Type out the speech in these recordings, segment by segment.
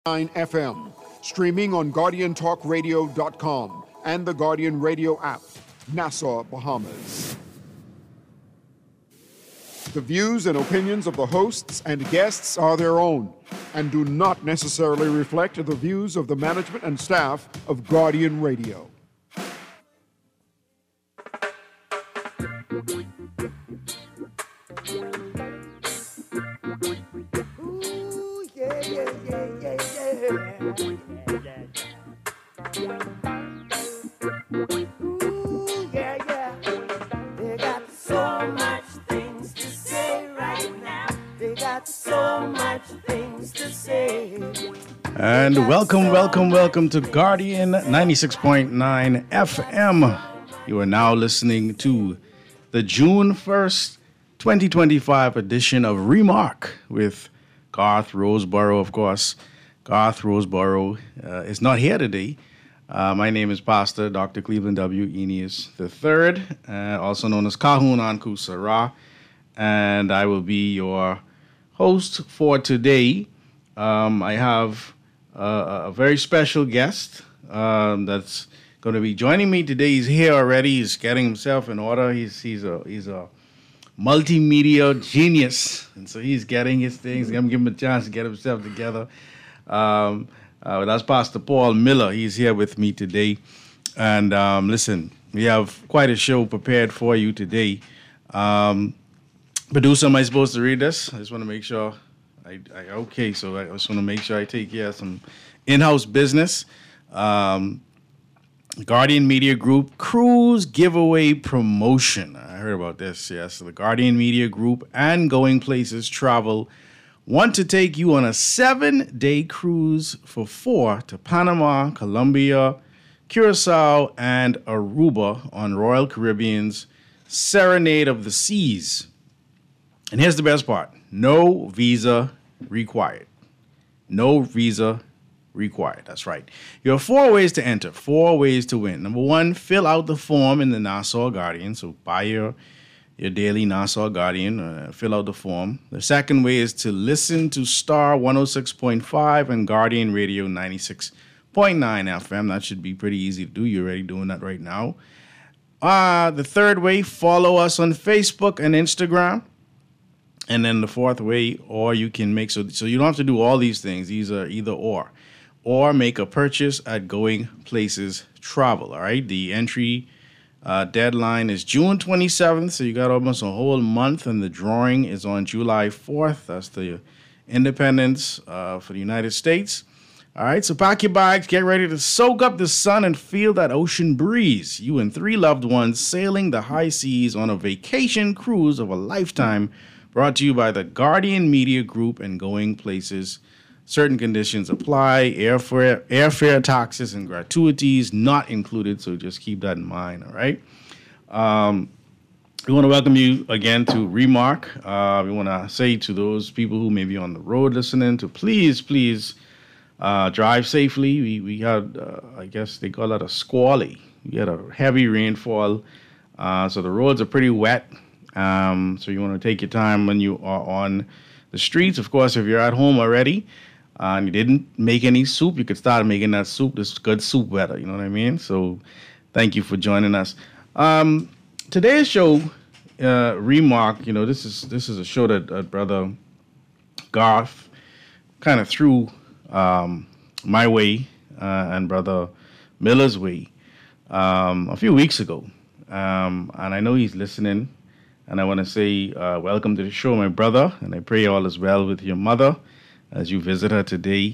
FM, streaming on GuardianTalkRadio.com and the Guardian Radio app, Nassau, Bahamas. The views and opinions of the hosts and guests are their own and do not necessarily reflect the views of the management and staff of Guardian Radio. And welcome to Guardian 96.9 FM. You are now listening to the June 1st, 2025 edition of Remark with Garth Roseborough, of course. Garth Roseborough is not here today. My name is Pastor Dr. Cleveland W. Eneas III, also known as Kahun Anku Sarah, and I will be your host for today. I have a very special guest that's going to be joining me today. He's here already. He's getting himself in order. He's a multimedia genius, and so he's getting his things. I'm going to give him a chance to get himself together. That's Pastor Paul Miller. He's here with me today. And listen, we have quite a show prepared for you today. Producer, am I supposed to read this? I just want to make sure. Okay, so I just want to make sure I take care of some in-house business. Guardian Media Group cruise giveaway promotion. I heard about this, yes. So the Guardian Media Group and Going Places Travel want to take you on a 7-day cruise for 4 to Panama, Colombia, Curacao, and Aruba on Royal Caribbean's Serenade of the Seas. And here's the best part. No visa required. No visa required. That's right. You have 4 ways to enter, 4 ways to win. Number 1, fill out the form in the Nassau Guardian. So buy your daily Nassau Guardian, fill out the form. The second way is to listen to Star 106.5 and Guardian Radio 96.9 FM. That should be pretty easy to do. You're already doing that right now. The third way, follow us on Facebook and Instagram. And then the fourth way, or you can make, so you don't have to do all these things. These are either or make a purchase at Going Places Travel. All right. The entry deadline is June 27th. So you got almost a whole month, and the drawing is on July 4th. That's the independence for the United States. All right. So pack your bags, get ready to soak up the sun and feel that ocean breeze. You and 3 loved ones sailing the high seas on a vacation cruise of a lifetime. Brought to you by the Guardian Media Group and Going Places. Certain conditions apply. Airfare taxes and gratuities not included, so just keep that in mind, all right? We want to welcome you again to Remark. We want to say to those people who may be on the road listening to please drive safely. We had, I guess they call that a squally. We had a heavy rainfall, so the roads are pretty wet. So you want to take your time when you are on the streets. Of course, if you're at home already and you didn't make any soup, you could start making that soup, this good soup better. You know what I mean? So thank you for joining us. Today's show, Remark, this is a show that Brother Garth kind of threw my way and Brother Miller's way a few weeks ago. And I know he's listening. And I want to say welcome to the show, my brother, and I pray all is well with your mother as you visit her today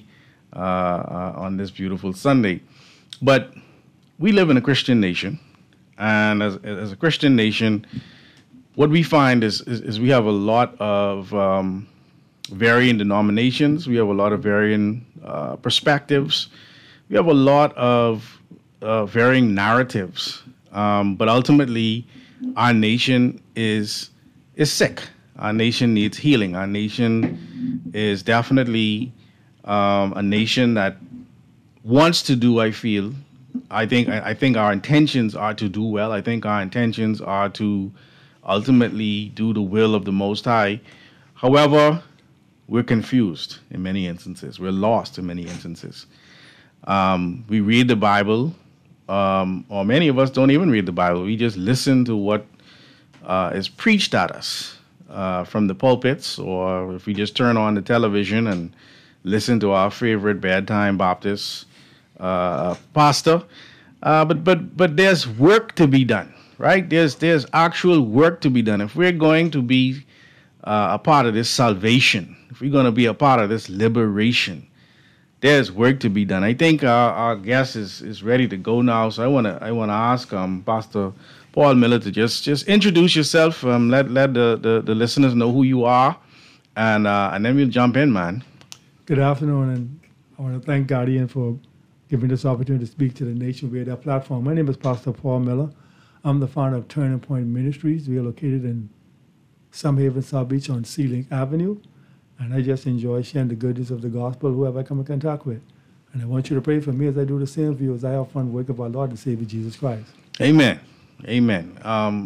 on this beautiful Sunday. But we live in a Christian nation, and as a Christian nation, what we find is we have a lot of varying denominations. We have a lot of varying perspectives. We have a lot of varying narratives. But ultimately, our nation is sick. Our nation needs healing. Our nation is definitely a nation that wants to do, I feel. I think our intentions are to do well. I think our intentions are to ultimately do the will of the Most High. However, we're confused in many instances. We're lost in many instances. We read the Bible, or many of us don't even read the Bible. We just listen to what is preached at us from the pulpits, or if we just turn on the television and listen to our favorite bedtime Baptist pastor. But there's work to be done, right? There's actual work to be done. If we're going to be a part of this salvation, if we're going to be a part of this liberation, there's work to be done. I think our guest is ready to go now, so I wanna ask Pastor Paul Miller to just introduce yourself. Let the listeners know who you are, and then we'll jump in, man. Good afternoon, and I want to thank Guardian for giving this opportunity to speak to the nation via their platform. My name is Pastor Paul Miller. I'm the founder of Turning Point Ministries. We are located in Some Haven, South Beach on Sea Link Avenue. And I just enjoy sharing the goodness of the gospel, whoever I come in contact with. And I want you to pray for me as I do the same for you as I have fun work of our Lord and Savior Jesus Christ. Amen. Amen.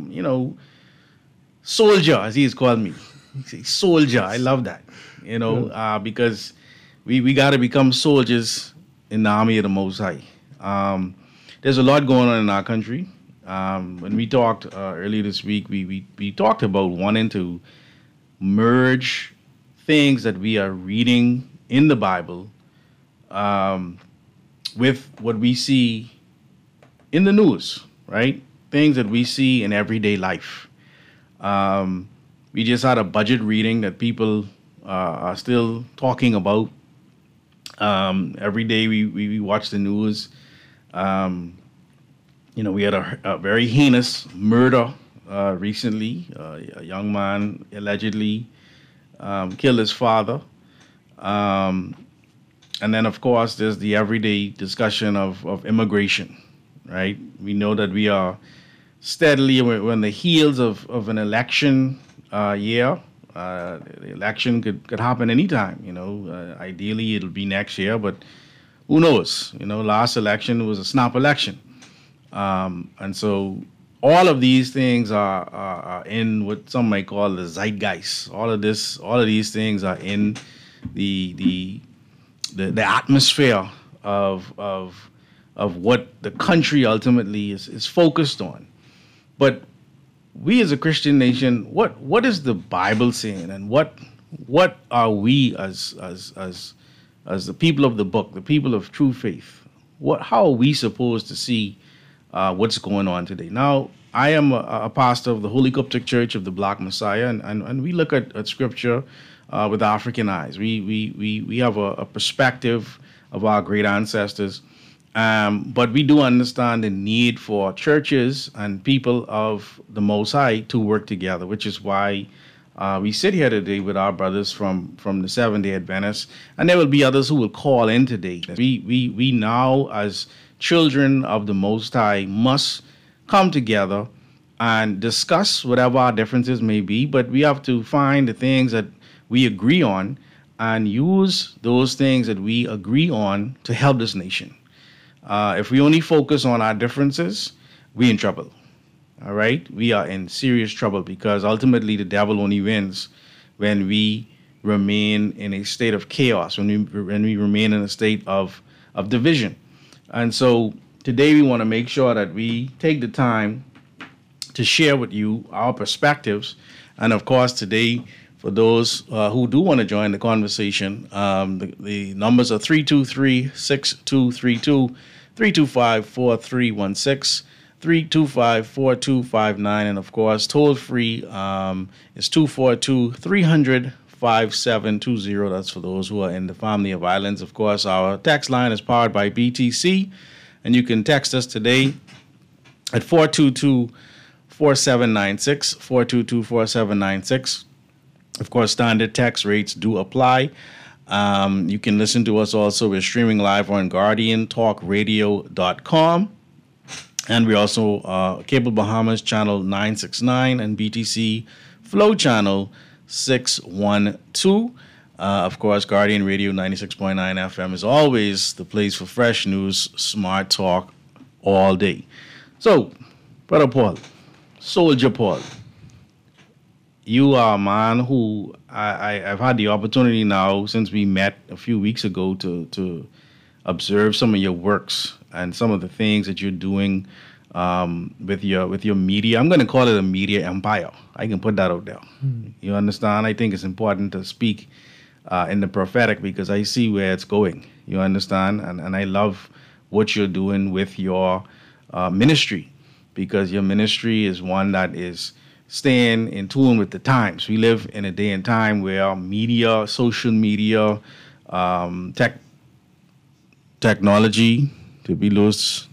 Soldier, as he is called me. He says, soldier. I love that. Because we got to become soldiers in the army of the Most High. There's a lot going on in our country. When we talked earlier this week, we talked about wanting to merge things that we are reading in the Bible with what we see in the news, right? Things that we see in everyday life. We just had a budget reading that people are still talking about. Every day we watch the news. We had a very heinous murder recently. A young man allegedly killed his father. And then, of course, there's the everyday discussion of immigration, right? We know that we are steadily, we're on the heels of an election year. The election could happen anytime, ideally it'll be next year, but who knows? Last election was a snap election. And so all of these things are in what some might call the zeitgeist. All of these things are in the atmosphere of what the country ultimately is focused on. But we as a Christian nation, what is the Bible saying, and what are we as the people of the book, the people of true faith? How are we supposed to see what's going on today? Now, I am a pastor of the Holy Coptic Church of the Black Messiah, and we look at Scripture with African eyes. We have a perspective of our great ancestors, but we do understand the need for churches and people of the Most High to work together, which is why we sit here today with our brothers from the Seventh-day Adventists, and there will be others who will call in today. We now, as children of the Most High, must come together and discuss whatever our differences may be, but we have to find the things that we agree on and use those things that we agree on to help this nation. If we only focus on our differences, we're in trouble. All right? We are in serious trouble, because ultimately the devil only wins when we remain in a state of chaos, when we remain in a state of division. And so today we want to make sure that we take the time to share with you our perspectives. And of course, today, for those who do want to join the conversation, the numbers are 323-6232, 325-4316, 325-4259, and of course, toll free is 242-300-5720. That's for those who are in the family of islands. Of course, our text line is powered by BTC, and you can text us today at 422-4796, 422-4796. Of course, standard text rates do apply. You can listen to us also. We're streaming live on GuardianTalkRadio.com. And we're also Cable Bahamas Channel 969 and BTC Flow Channel 612. Of course, Guardian Radio 96.9 FM is always the place for fresh news, smart talk all day. So, Brother Paul, Soldier Paul, you are a man who I've had the opportunity now since we met a few weeks ago to observe some of your works and some of the things that you're doing with your media. I'm going to call it a media empire. I can put that out there. You understand? I think it's important to speak in the prophetic because I see where it's going. You understand? And I love what you're doing with your ministry because your ministry is one that is staying in tune with the times. We live in a day and time where media, social media, technology, to be loose.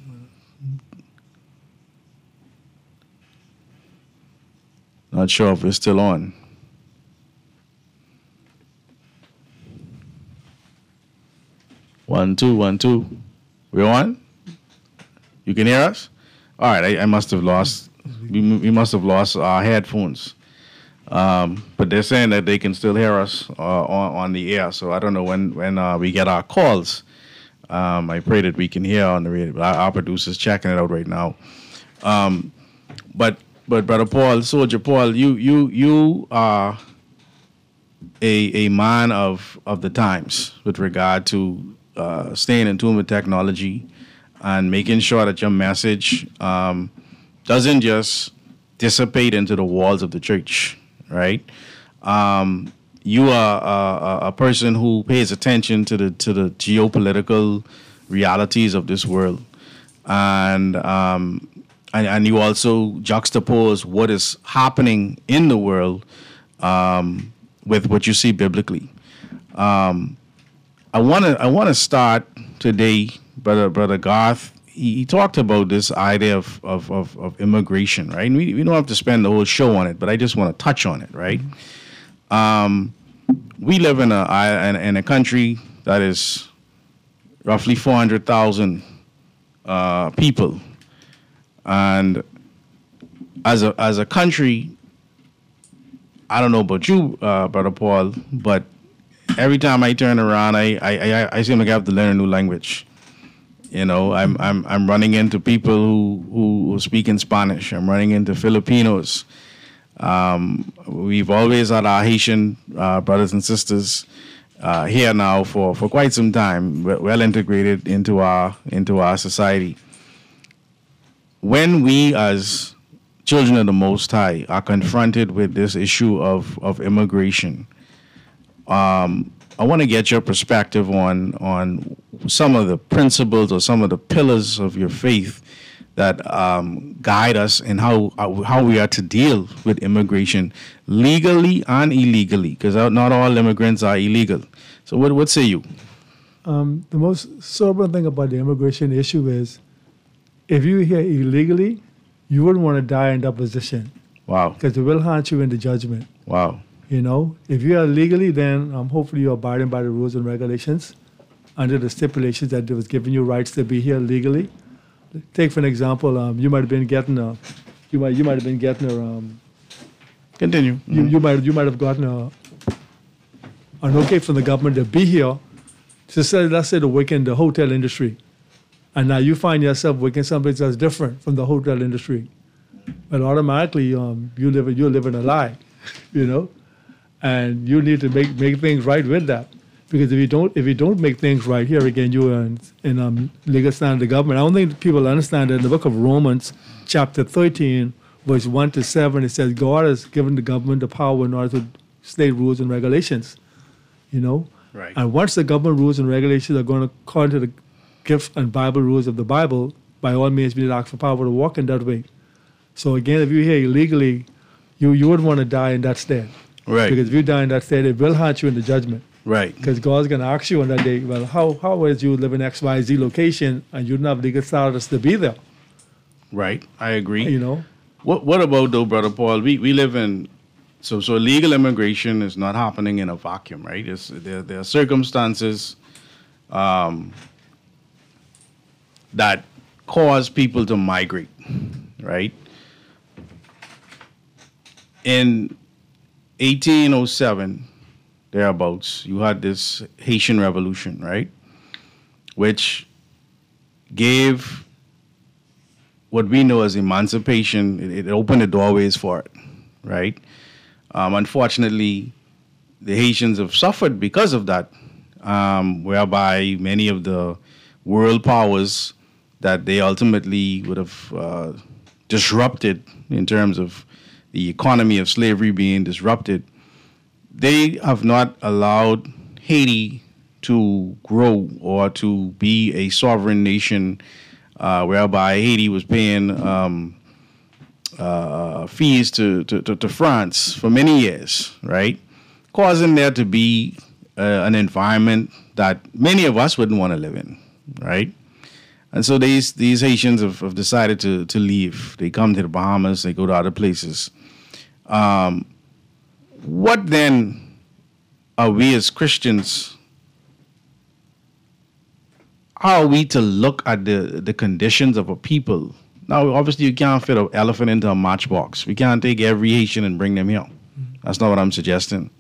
Not sure if it's still on. One, two, 1, 2. We're on? You can hear us? All right, I must have lost. We must have lost our headphones. But they're saying that they can still hear us on the air. So I don't know when we get our calls. I pray that we can hear on the radio. Our producer's checking it out right now. But Brother Paul, Soldier Paul, you are a man of the times with regard to staying in tune with technology and making sure that your message doesn't just dissipate into the walls of the church, right? You are a person who pays attention to the geopolitical realities of this world, and you also juxtapose what is happening in the world with what you see biblically. I want to start today, Brother Garth. He talked about this idea of immigration, right? And we don't have to spend the whole show on it, but I just want to touch on it, right? We live in a country that is roughly 400,000 people, and as a country, I don't know about you, Brother Paul, but every time I turn around, I seem like I have to learn a new language. You know, I'm running into people who speak in Spanish. I'm running into Filipinos. We've always had our Haitian brothers and sisters here now for quite some time, well integrated into our society. When we as children of the Most High are confronted with this issue of immigration, I want to get your perspective on some of the principles or some of the pillars of your faith that guide us in how we are to deal with immigration legally and illegally, because not all immigrants are illegal. So what say you? The most sobering thing about the immigration issue is if you're here illegally, you wouldn't want to die in that position. Wow. Because it will haunt you in the judgment. Wow. You know, if you are legally, then hopefully you're abiding by the rules and regulations under the stipulations that it was giving you rights to be here legally. Take for an example, you might have been getting a, Continue. Mm-hmm. You might have gotten an okay from the government to be here. So let's say to work in the hotel industry, and now you find yourself working someplace that's different from the hotel industry. But automatically, you're living a lie, you know. And you need to make things right with that, because if you don't make things right, here again you are in legal stand of the government. I don't think people understand that in the book of Romans, chapter 13, verse 1 to 7, it says God has given the government the power in order to state rules and regulations. You know, right. And once the government rules and regulations are going according to the gift and Bible rules of the Bible, by all means we need to ask for power to walk in that way. So again, if you're here illegally, you wouldn't want to die in that state. Right. Because if you die in that state, it will haunt you in the judgment. Right. Because God's going to ask you on that day, well, how is you live in XYZ location and you don't have legal status to be there? Right. I agree. You know? What about, though, Brother Paul? We live in, so legal immigration is not happening in a vacuum, right? There are circumstances that cause people to migrate, right? In 1807, thereabouts, you had this Haitian Revolution, right? Which gave what we know as emancipation. It opened the doorways for it, right? Unfortunately, the Haitians have suffered because of that, whereby many of the world powers that they ultimately would have disrupted in terms of the economy of slavery being disrupted, they have not allowed Haiti to grow or to be a sovereign nation, whereby Haiti was paying fees to France for many years, right? Causing there to be an environment that many of us wouldn't want to live in, right? And so these Haitians have decided to leave. They come to the Bahamas, they go to other places. What then are we as Christians, how are we to look at the conditions of a people? Now, obviously, you can't fit an elephant into a matchbox. We can't take every Haitian and bring them here. That's not what I'm suggesting.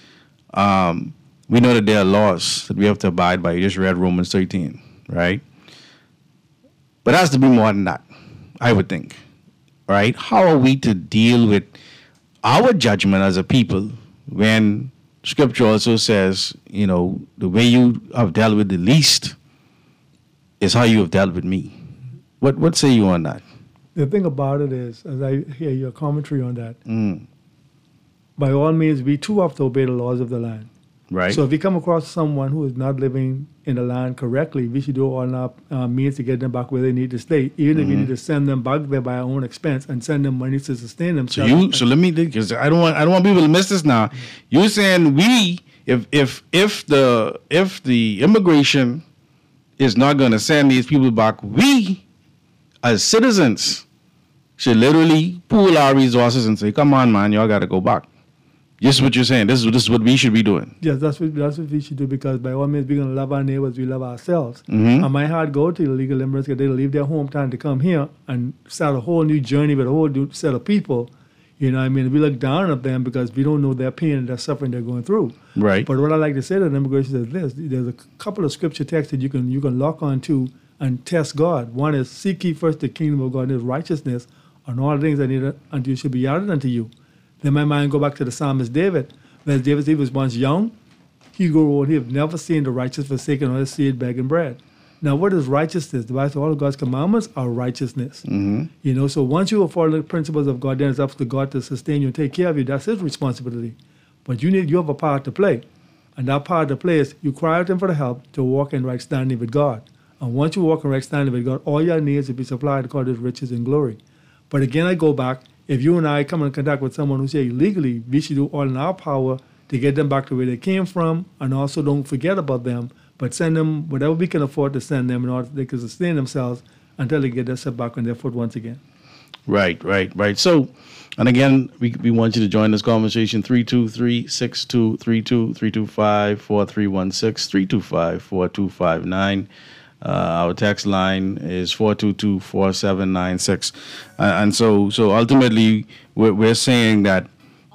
We know that there are laws that we have to abide by. You just read Romans 13, right? But it has to be more than that, I would think, right? How are we to deal with our judgment as a people when Scripture also says, you know, the way you have dealt with the least is how you have dealt with me? What say you on that? The thing about it is, as I hear your commentary on that, by all means, we too have to obey the laws of the land. Right. So if we come across someone who is not living in the land correctly, we should do all our means to get them back where they need to stay, even if we need to send them back there by our own expense and send them money to sustain themselves. So let me, because I don't want people to miss this now. You're saying if the immigration is not going to send these people back, we as citizens should literally pool our resources and say, "Come on, man, y'all got to go back." This is what you're saying. This is what we should be doing. Yes, that's what we should do, because by all means, we're going to love our neighbors, we love ourselves. Mm-hmm. And my heart go to illegal immigrants because they leave their hometown to come here and start a whole new journey with a whole new set of people. You know what I mean? We look down on them because we don't know their pain and their suffering they're going through. Right. But what I like to say to immigration is this. There's a couple of scripture texts that you can lock on to and test God. One is, seek ye first the kingdom of God and his righteousness, and all things that need unto you should be added unto you. Then my mind go back to the psalmist David. When David was once young, he grew old. He have never seen the righteous forsaken or his seed begging bread. Now, what is righteousness? The Bible says all of God's commandments are righteousness. Mm-hmm. You know, so once you follow the principles of God, then it's up to God to sustain you and take care of you. That's his responsibility. But you have a part to play. And that part to play is you cry out to him for the help to walk in right standing with God. And once you walk in right standing with God, all your needs will be supplied according to his riches and glory. But again, I go back. If you and I come in contact with someone who's here illegally, we should do all in our power to get them back to where they came from, and also don't forget about them, but send them whatever we can afford to send them in order they can sustain themselves until they get their set back on their foot once again. Right. So, and again, we want you to join this conversation, 323-6232, 325-4316, 325-4259. Our text line is 422-4796. And so ultimately, we're saying that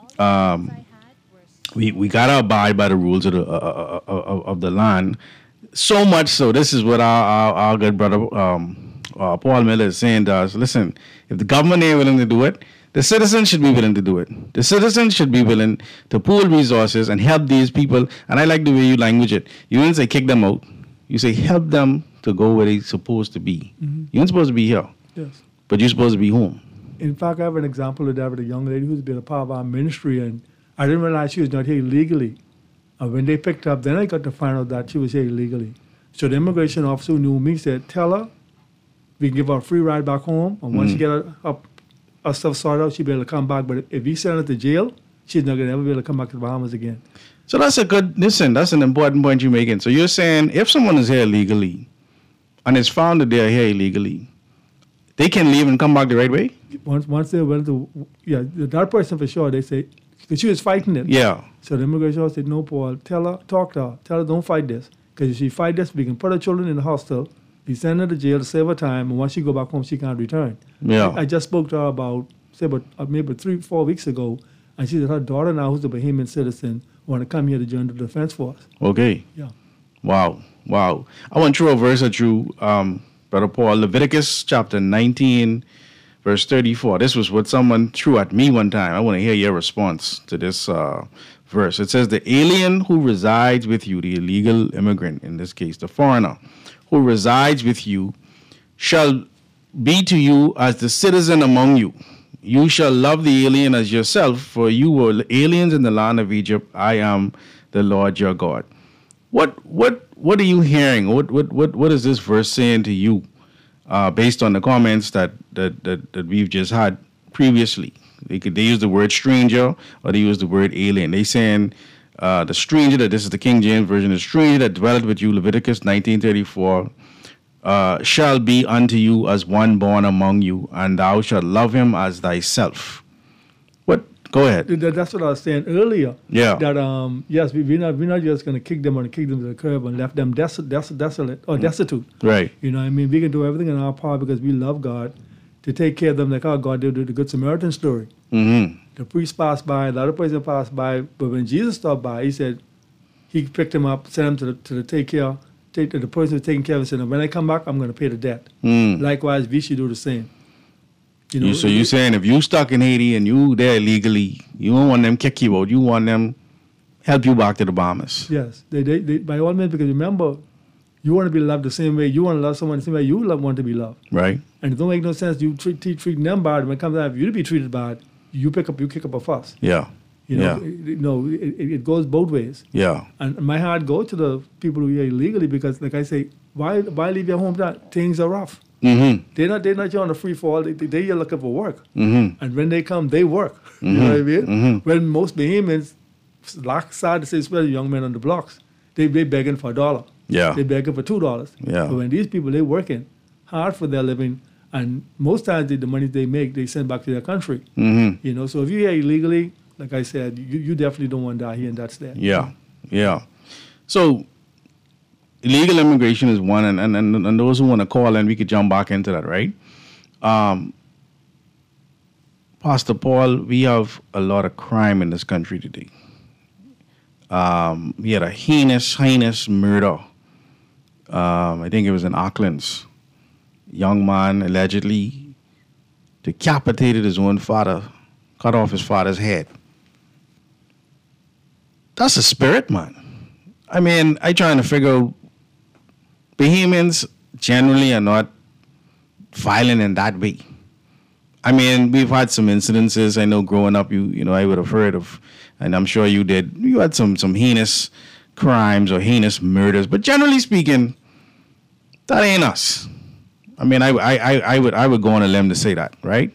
we got to abide by the rules of the land. So much so, this is what our good brother Paul Miller is saying to us. Listen, if the government ain't willing to do it, the citizens should be willing to do it. The citizens should be willing to pool resources and help these people. And I like the way you language it. You didn't say kick them out. You say help them to go where they're supposed to be. Mm-hmm. You ain't supposed to be here. Yes. But you're supposed to be home. In fact, I have an example of that with a young lady who's been a part of our ministry, and I didn't realize she was not here illegally. And when they picked her up, then I got to find out that she was here illegally. So the immigration officer who knew me said, tell her we can give her a free ride back home, and once she get her stuff sorted out, she'll be able to come back. But if we send her to jail, she's not going to ever be able to come back to the Bahamas again. So that's that's an important point you're making. So you're saying if someone is here illegally and it's found that they're here illegally, they can leave and come back the right way? Once they went to, that person for sure, they say, because she was fighting it. Yeah. So the immigration officer said, no, Paul, talk to her. Tell her don't fight this. Because if she fight this, we can put her children in the hostel, we send her to jail to save her time, and once she go back home, she can't return. Yeah. I just spoke to her about maybe 3-4 weeks ago, and she said her daughter now, who's a Bahamian citizen, want to come here to join the defense force. Okay. Yeah. Wow. I want to throw a verse at you, Brother Paul. Leviticus chapter 19, verse 34. This was what someone threw at me one time. I want to hear your response to this verse. It says, the alien who resides with you, the illegal immigrant, in this case, the foreigner, who resides with you, shall be to you as the citizen among you. You shall love the alien as yourself, for you were aliens in the land of Egypt. I am the Lord your God. What are you hearing? What is this verse saying to you, based on the comments that we've just had previously? They use the word stranger or they use the word alien. They saying the stranger, that this is the King James version, the stranger that dwelleth with you, Leviticus 19:34, shall be unto you as one born among you, and thou shalt love him as thyself. Go ahead. That's what I was saying earlier. Yeah. That yes, we're not just going to kick them to the curb and left them desolate or destitute. Right. You know what I mean? We can do everything in our power because we love God to take care of them like how God did the Good Samaritan story. Mm-hmm. The priest passed by, the other person passed by, but when Jesus stopped by, he said, he picked him up, sent him to the the person who's taking care of him, said, when I come back, I'm going to pay the debt. Likewise, we should do the same. You know, so you're saying if you stuck in Haiti and you there illegally, you don't want them kick you out. You want them help you back to the Bahamas. Yes, they by all means, because remember, you want to be loved the same way. You want to love someone the same way you want to be loved. Right. And it don't make no sense you treating them bad. When it comes time for you to be treated bad, you kick up a fuss. Yeah. You know, it goes both ways. Yeah. And my heart goes to the people who are illegally because, like I say, why leave your home? That things are rough. Mm-hmm. They're not on a free fall. They're looking for work. Mm-hmm. And when they come, they work. Mm-hmm. You know what I mean? Mm-hmm. When most Bahamians, sad to say, especially young men on the blocks, they begging for $1. Yeah. They begging for $2. Yeah. But when these people, they working hard for their living, and most times the money they make, they send back to their country. Mm-hmm. You know, so if you're here illegally, like I said, you definitely don't want to die here, and that's that. Yeah. Yeah. So illegal immigration is one, and those who want to call in, we could jump back into that, right? Pastor Paul, we have a lot of crime in this country today. We had a heinous murder. I think it was in Auckland's. Young man allegedly decapitated his own father, cut off his father's head. That's a spirit, man. I mean, I trying to figure out, Bahamians generally are not violent in that way. I mean, we've had some incidences. I know growing up, you know, I would have heard of, and I'm sure you did. You had some heinous crimes or heinous murders, but generally speaking, that ain't us. I mean, I would go on a limb to say that, right?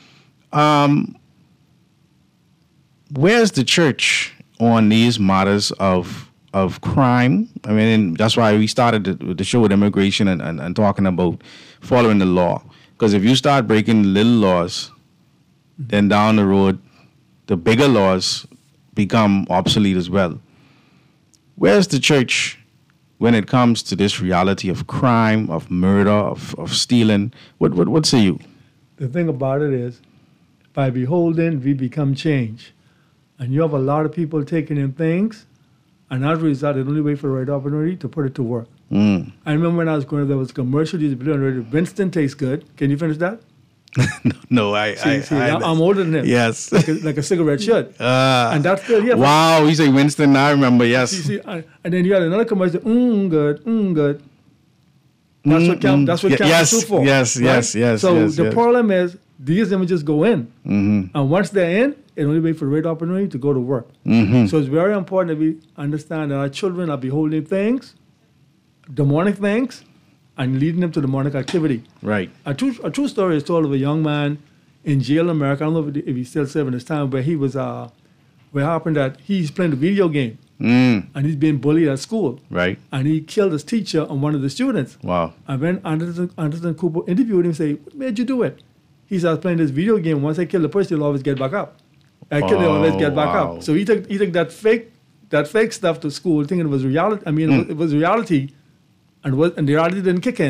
Where's the church on these matters of crime? I mean, that's why we started the show with immigration and talking about following the law. Because if you start breaking little laws, then down the road, the bigger laws become obsolete as well. Where's the church when it comes to this reality of crime, of murder, of stealing? What say you? The thing about it is, by beholding, we become change. And you have a lot of people taking in things, and as a result, they only wait for the right opportunity to put it to work. I remember when I was growing up, there was a commercial used to be on Winston tastes good. Can you finish that? No, I'm older than him. Yes. Like a cigarette should. And that's still here. Wow, you say Winston, I remember, yes. See, and then you had another commercial, good. That's what counts is for. Yes. So the problem is, these images go in. And once they're in, it only wait for the right opportunity to go to work. So it's very important that we understand that our children are beholding things, demonic things, and leading them to demonic activity. Right. A true story is told of a young man in jail in America. I don't know if he's still serving his time, where he was, where happened that he's playing a video game. And he's being bullied at school. Right. And he killed his teacher and one of the students. Wow. And when Anderson Cooper interviewed him, say, what made you do it? He said, I was playing this video game. Once I kill the person, he'll always get back up. I kill him, always get back up. So he took that fake stuff to school, thinking it was reality. I mean, it was reality, and the reality didn't kick in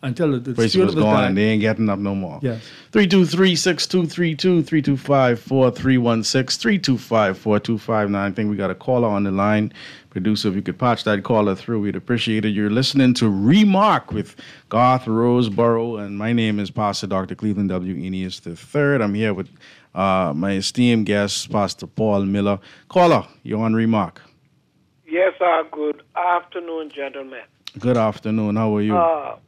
until the Priest spirit was of us gone died. and they ain't getting up no more. Yes. 323-6232, 325-4316, 325-4259. I think we got a caller on the line. Producer, if you could patch that caller through, we'd appreciate it. You're listening to Remark with Garth Roseborough, and my name is Pastor Dr. Cleveland W. Eneas III. I'm here with my esteemed guest, Pastor Paul Miller. Caller, you're on Remark. Yes, good afternoon, gentlemen. Good afternoon. How are you?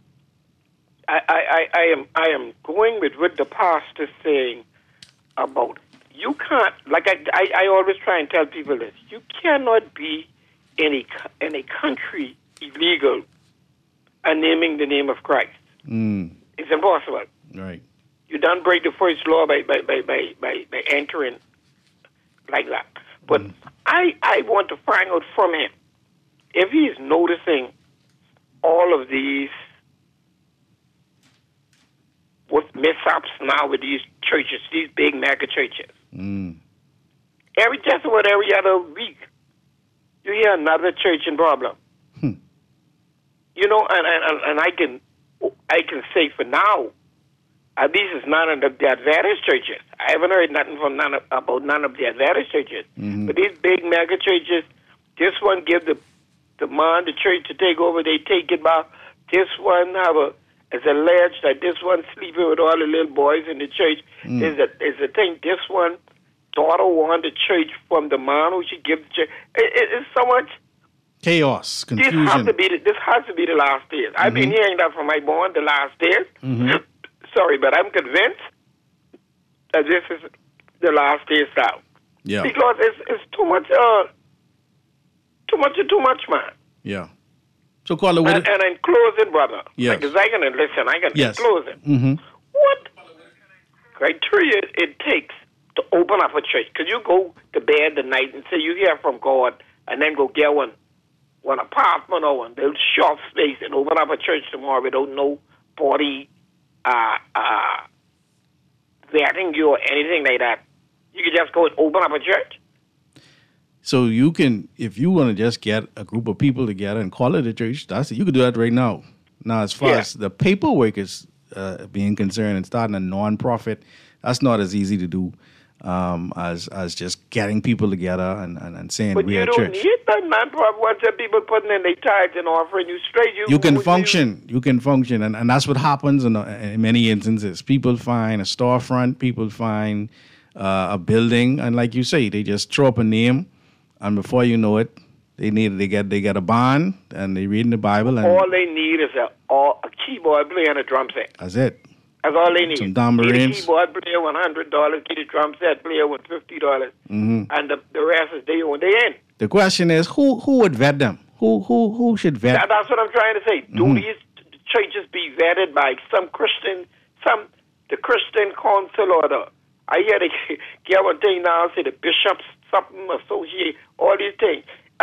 I am going with what the pastor's saying about you can't, like I always try and tell people this, you cannot be in a country illegal and naming the name of Christ. It's impossible. Right. You don't break the first law by entering like that. But I want to find out from him if he is noticing all of these with mishaps now with these churches, these big mega churches. Every other week, you hear another church in problem. You know, and I can say for now, at least it's not in the Adventist churches. I haven't heard nothing from about none of the Adventist churches. But these big mega churches, this one give the man the church to take over, they take it back. This one is alleged that this one sleeping with all the little boys in the church. Is a thing. This one daughter want the church from the man who should give the church. It's so much Chaos, confusion. This has to be the last days. I've been hearing that from my born the last days. Sorry, but I'm convinced that this is the last days now. Yeah. Because it's too much, man. Yeah. So, caller, and in closing, brother. Yes. Because I can listen. Yes. In closing. What criteria it takes to open up a church? Because you go to bed the night and say you hear from God, and then go get one apartment or one little shop space and open up a church tomorrow without no body vetting you or anything like that. You can just go and open up a church. So you can, if you want to just get a group of people together and call it a church, you can do that right now. Now, as far as the paperwork is being concerned and starting a non-profit, that's not as easy to do as just getting people together and saying we are a church. But you don't need that non-profit. Once the people putting in their tithes and offering you straight, you can function. You can function, and that's what happens in many instances. People find a storefront, people find a building, and like you say, they just throw up a name, and before you know it, they get a bond, and they read in the Bible. And all they need is a keyboard player and a drum set. That's it. That's all they need. Some tambourines. Get a keyboard player, $100. Get a drum set player with $50. And the rest is they own. They in. The question is, who would vet them? Who should vet? That's what I'm trying to say. Do these churches be vetted by the Christian council or I hear they get one thing now, say the bishops, something associate, all these things.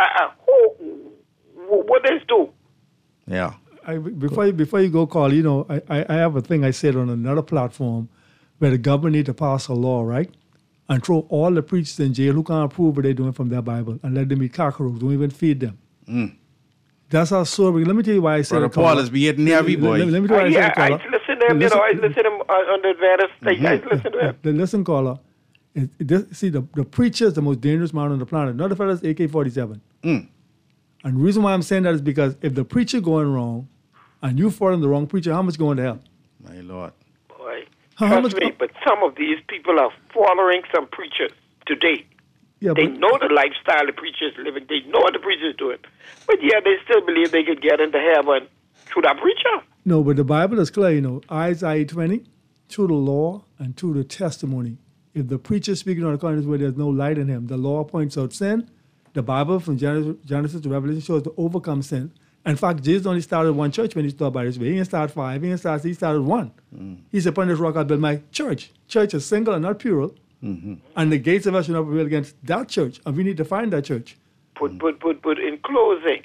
What they do? Yeah. Before you go, Carl, you know, I have a thing I said on another platform where the government need to pass a law, right? And throw all the preachers in jail who can't prove what they're doing from their Bible and let them eat cockroaches, don't even feed them. That's how sobering. Let me tell you why I said Brother it. Paul is being heavy, boy. Let me tell you why I said it, I caller. listen to him, I listen to him on the various things. I listen to him. Listen, caller. See, the preacher is the most dangerous man on the planet, not the fellas AK-47. And the reason why I'm saying that is because if the preacher going wrong and you following the wrong preacher, how much going to hell? My Lord. Boy, trust me, but some of these people are following some preachers today. Yeah, they know the lifestyle the preacher is living. They know what the preacher is doing. But yeah, they still believe they could get into heaven through that preacher. No, but the Bible is clear, you know, Isaiah 20, through the law and through the testimony. If the preacher is speaking on a conscience where there's no light in him, the law points out sin. The Bible from Genesis to Revelation shows to overcome sin. In fact, Jesus only started one church when he started by this way. He didn't start 5. He started 1. He said, upon this rock I build my church. Church is single and not plural. And the gates of hell should not prevail against that church. And we need to find that church. But in closing,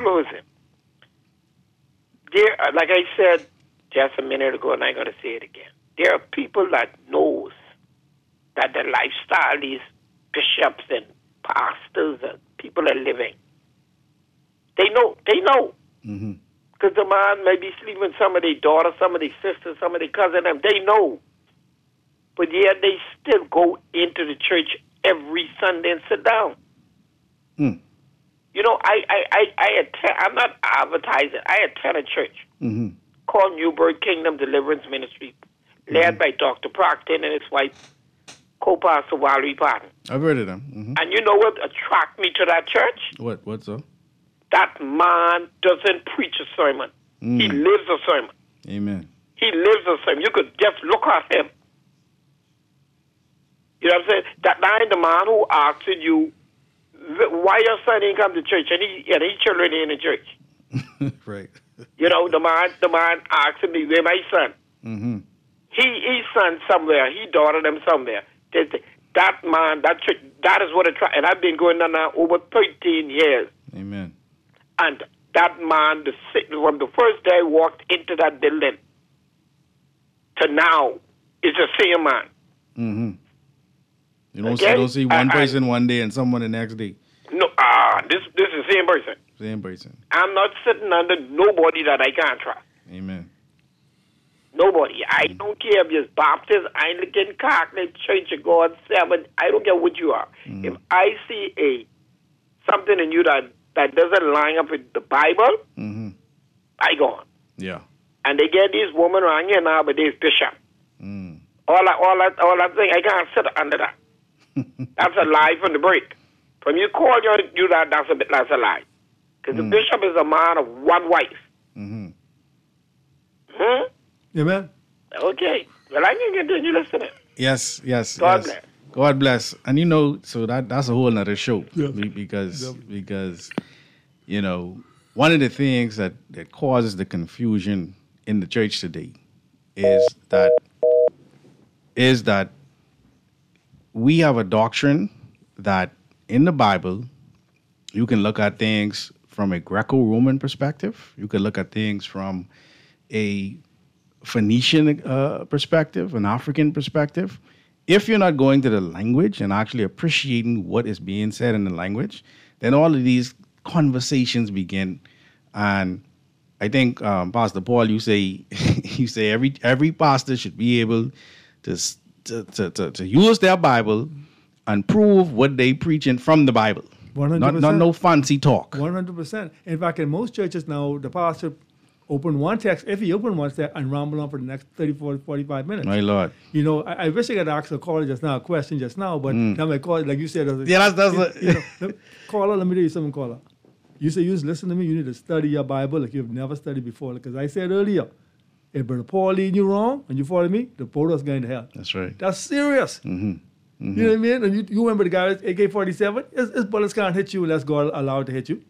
there, like I said just a minute ago, and I'm going to say it again, there are people that knows that the lifestyle these bishops and pastors and people are living. They know. Because the man may be sleeping with some of their daughters, some of their sisters, some of their cousins, and they know. But yet they still go into the church every Sunday and sit down. Mm. You know, I'm not advertising. I attend a church called Newburgh Kingdom Deliverance Ministry, led by Dr. Proctor and his wife, co-pastor Valerie Patton. I've heard of them. And you know what attracted me to that church? What's up? That man doesn't preach a sermon. He lives a sermon. Amen. He lives a sermon. You could just look at him. You know what I'm saying? That ain't the man who asks you, why your son didn't come to church and his children in the church. Right. You know, the man asked me, where my son? Mm-hmm. His son somewhere. He daughter them somewhere. That man, that church, that is what attracts. And I've been going on now over 13 years. Amen. And that man, from the first day I walked into that building to now, is the same man. Mm-hmm. You don't see one person one day and someone the next day. No, this is the same person. Same person. I'm not sitting under nobody that I can't trust. Amen. Nobody. I don't care if you're Baptist, Anglican, Catholic, Church of God, Seventh. I don't care what you are. If I see something in you that doesn't line up with the Bible, I go on. Yeah. And they get these women around here now, but they're bishop. All that thing, I can't sit under that. That's a lie from the break. From you call you that, that's a lie. Because the bishop is a man of one wife. Amen. Okay. Well, I can continue listening. Yes. God bless. God bless. And you know, so that's a whole nother show. Yeah. Because you know, one of the things that causes the confusion in the church today is that we have a doctrine that in the Bible you can look at things from a Greco-Roman perspective. You can look at things from a Phoenician perspective, an African perspective. If you're not going to the language and actually appreciating what is being said in the language, then all of these conversations begin. And I think, Pastor Paul, you say every pastor should be able to use their Bible and prove what they preaching from the Bible. 100%. Not no fancy talk. 100%. In fact, in most churches now, the pastor open one text, if he open one text, and ramble on for the next 30, 40, 45 minutes. My Lord. You know, I wish I could ask a caller a question just now, but now my call, like you said, caller, let me tell you something, caller. You say, you listen to me, you need to study your Bible like you've never studied before. Because I said earlier, if Brother Paul leading you wrong and you follow me, the both of us going to hell. That's right. That's serious. You know what I mean? And you remember the guy with AK-47? His bullets can't hit you unless God allowed to hit you.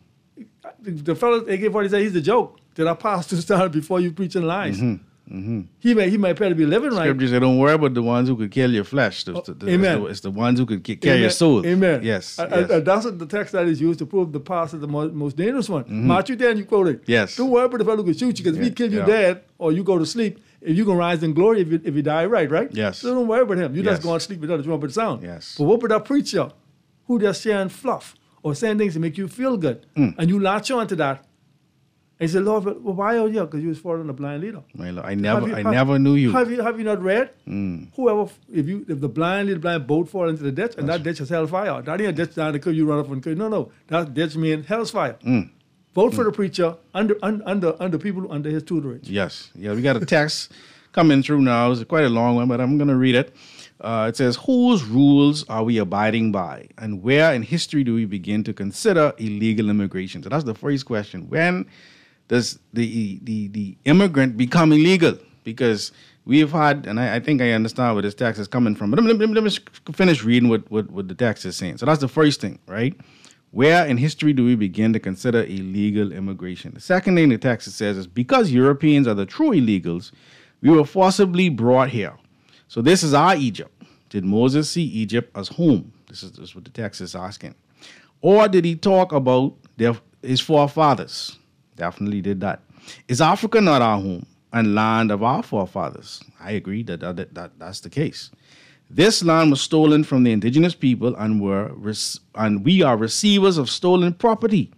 The fellow AK-47, he's the joke. That our pastor started before you preaching lies. He might probably be living right. Scripture said, don't worry about the ones who could kill your flesh. Amen. It's the ones who could kill your soul. Amen. Yes. That's what the text that is used to prove the pastor is the most dangerous one. Matthew 10, you quoted. Yes. Don't worry about the fellow who can shoot you, because if he kill you dead or you go to sleep, if you can rise in glory if you die right? Yes. So don't worry about him. You just go and sleep without a trumpet sound. Yes. But what about that preacher who just sharing fluff or saying things to make you feel good, and you latch on to that? And he said, Lord, well, why are you? Because you was following a blind leader. My Lord, I never knew you. Have you not read? Whoever, if the blind boat fall into the ditch, and that ditch is hellfire. That ain't a ditch down the curve you run up on the curve. No, that ditch means hell's fire. Vote for the preacher under people under his tutelage. Yes. Yeah, we got a text coming through now. It's quite a long one, but I'm going to read it. It says, whose rules are we abiding by? And where in history do we begin to consider illegal immigration? So that's the first question. When does the immigrant become illegal? Because we've had, and I think I understand where this text is coming from, but let me finish reading what the text is saying. So that's the first thing, right? Where in history do we begin to consider illegal immigration? The second thing the text says is, because Europeans are the true illegals, we were forcibly brought here. So this is our Egypt. Did Moses see Egypt as home? This is what the text is asking. Or did he talk about his forefathers? Definitely did that. Is Africa not our home and land of our forefathers? I agree that's the case. This land was stolen from the indigenous people, and we are receivers of stolen property.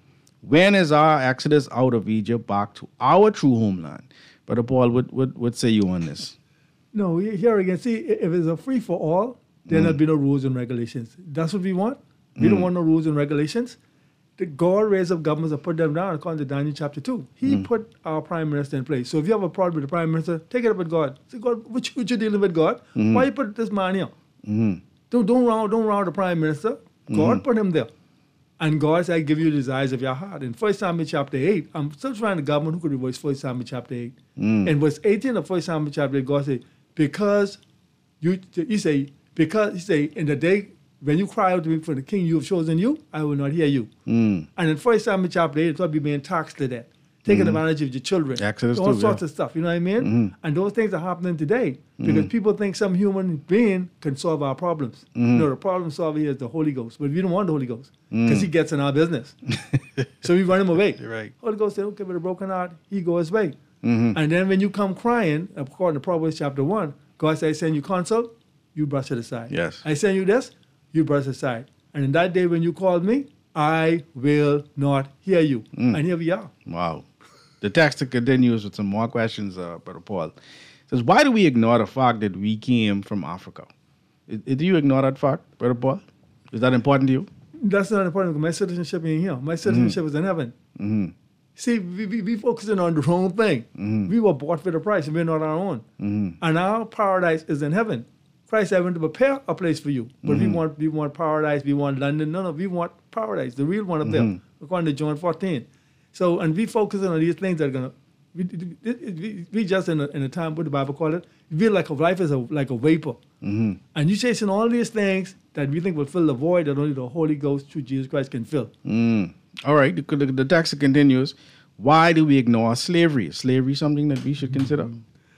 When is our exodus out of Egypt back to our true homeland? Brother Paul, what say you on this? No, here again, see, if it's a free for all, then there'll be no rules and regulations. That's what we want. We don't want no rules and regulations. God raised up governments and put them down according to Daniel chapter 2. He put our prime minister in place. So if you have a problem with the prime minister, take it up with God. Say, God, what you dealing with, God? Why you put this man here? Don't round the prime minister. God put him there. And God said, I give you the desires of your heart. In 1 Samuel chapter 8, I'm still trying to government who could reverse 1 Samuel chapter 8. In verse 18 of 1 Samuel chapter 8, God said, because in the day when you cry out to me for the king you have chosen you, I will not hear you. And in 1 Samuel chapter 8, it's what be being taxed to that. Taking advantage of your children. Exodus all 2, sorts of stuff, you know what I mean? And those things are happening today because people think some human being can solve our problems. No, the problem solver here is the Holy Ghost. But we don't want the Holy Ghost because he gets in our business. So we run him away. Right. Holy Ghost said, okay, with a broken heart, he goes away. And then when you come crying, according to Proverbs chapter 1, God said, I send you counsel, you brush it aside. Yes. I send you this, you brush it aside. And in that day when you called me, I will not hear you. And here we are. Wow. The text continues with some more questions, Brother Paul. It says, why do we ignore the fact that we came from Africa? Do you ignore that fact, Brother Paul? Is that important to you? That's not important because my citizenship ain't here. My citizenship is in heaven. See, we focusing on the wrong thing. We were bought for the price and we're not our own. And our paradise is in heaven. Christ said, I went to prepare a place for you. But we want paradise, we want London. No, we want paradise, the real one up there, according to John 14. So, and we focusing on these things that are going to, we just in a time, what the Bible call it, we feel like life is like a vapor. And you're chasing all these things that we think will fill the void that only the Holy Ghost through Jesus Christ can fill. All right, the text continues. Why do we ignore slavery? Is slavery something that we should consider?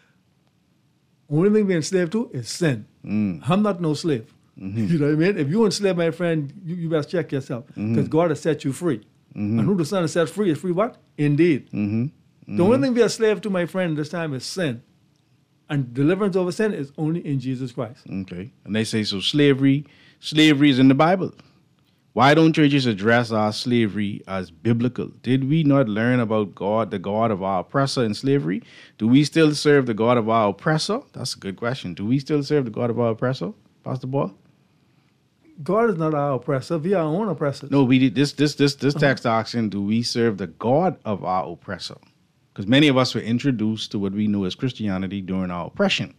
Only thing we're enslaved to is sin. I'm not no slave. You know what I mean? If you enslave my friend, you best check yourself because God has set you free. And who the Son has set free is free what? Indeed. The only thing we are slave to, my friend, this time is sin. And deliverance over sin is only in Jesus Christ. Okay. And they say, so slavery is in the Bible. Why don't churches address our slavery as biblical? Did we not learn about God, the God of our oppressor in slavery? Do we still serve the God of our oppressor? That's a good question. Do we still serve the God of our oppressor, Pastor Paul? God is not our oppressor. We are our own oppressors. No, this text asking, do we serve the God of our oppressor? Because many of us were introduced to what we know as Christianity during our oppression.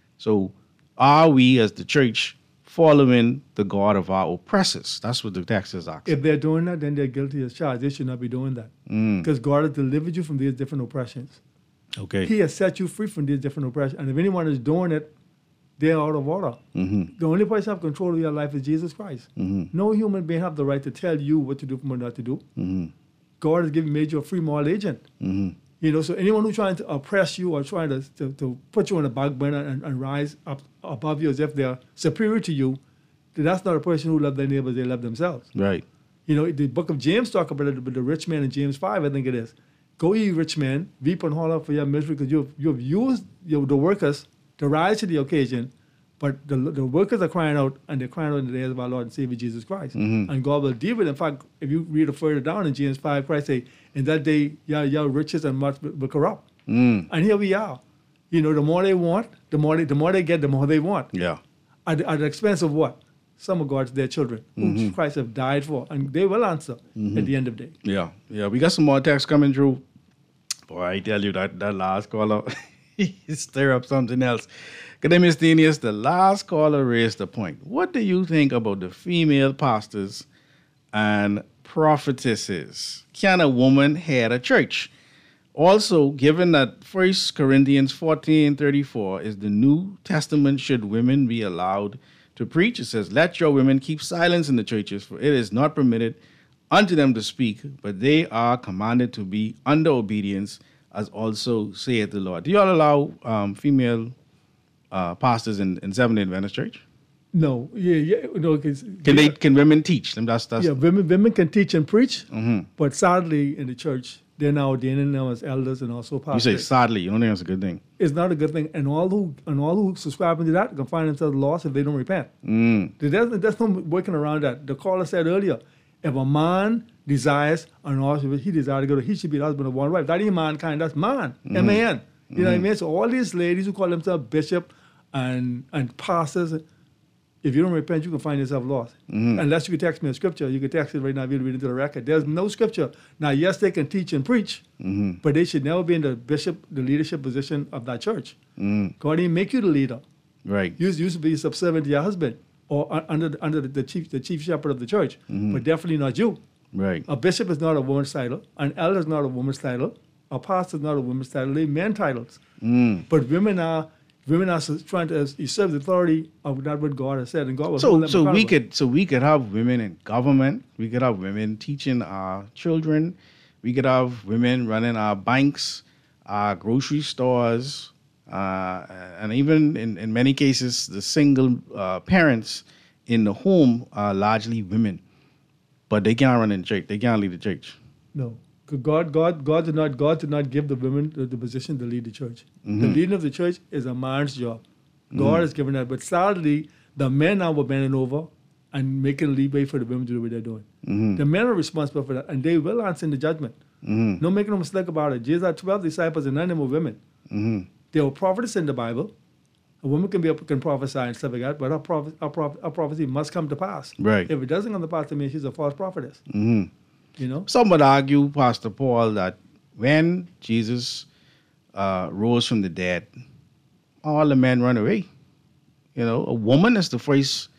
So are we as the church following the God of our oppressors? That's what the text is asking. If they're doing that, then they're guilty as charged. They should not be doing that. Because God has delivered you from these different oppressions. Okay. He has set you free from these different oppressions. And if anyone is doing it, they're out of order. The only person have control of your life is Jesus Christ. No human being have the right to tell you what to do and what not to do. God has made you a free moral agent. You know, so anyone who's trying to oppress you or trying to put you on a back burner and rise up above you as if they're superior to you, that's not a person who loves their neighbors, they love themselves. Right. You know, the book of James talk about it, but the rich man in James 5, I think it is. Go ye rich men, weep and holler for your misery because you have used the workers to rise to the occasion, but the workers are crying out, and they're crying out in the days of our Lord and Savior Jesus Christ. And God will deal with it. In fact, if you read it further down in James 5, Christ say, in that day, your riches and much will corrupt. And here we are. You know, the more they want, the more they get, the more they want. Yeah. At the expense of what? Some of God's their children, whom Christ have died for, and they will answer at the end of the day. Yeah. We got some more texts coming through. Boy, I tell you, that last caller, he stir up something else. Academistenius, the last caller raised a point. What do you think about the female pastors and prophetesses? Can a woman head a church? Also, given that 1 Corinthians 14:34 is the New Testament, should women be allowed to preach? It says, let your women keep silence in the churches, for it is not permitted unto them to speak, but they are commanded to be under obedience, as also saith the Lord. Do you all allow female pastors in Seventh-day Adventist Church? No, no. Can women teach them? That's yeah. Women can teach and preach, but sadly in the church they're now ordaining them as elders and also pastors. You say sadly. You don't think that's a good thing? It's not a good thing, and all who subscribe to that can find themselves lost if they don't repent. There's no working around that. The caller said earlier, if a man desires, and also he desires to go to, he should be the husband of one wife. That ain't mankind, that's man, M-A-N. You know what I mean? So all these ladies who call themselves bishop and pastors, if you don't repent, you can find yourself lost. Unless you can text me a scripture, you can text it right now, we'll read it to the record. There's no scripture. Now, yes, they can teach and preach, but they should never be in the leadership position of that church. God didn't make you the leader. Right. You used to be subservient to your husband or under the chief shepherd of the church, but definitely not you. Right. A bishop is not a woman's title. An elder is not a woman's title. A pastor is not a woman's title. They're men titles. But women are trying to usurp the authority of that what God has said, and God will hold them accountable. So we could have women in government. We could have women teaching our children. We could have women running our banks, our grocery stores, and even in many cases, the single parents in the home are largely women. But they can't run in church. They can't lead the church. No. God did not give the women the position to lead the church. The leading of the church is a man's job. God has given that. But sadly, the men now were bending over and making leeway for the women to do what they're doing. The men are responsible for that, and they will answer in the judgment. No making no mistake about it. Jesus had 12 disciples, and none of them were women. There were prophets in the Bible. A woman can prophesy and stuff like that, but her prophecy must come to pass. Right. If it doesn't come to pass, to me, she's a false prophetess. You know? Some would argue, Pastor Paul, that when Jesus rose from the dead, all the men run away. You know, a woman is the first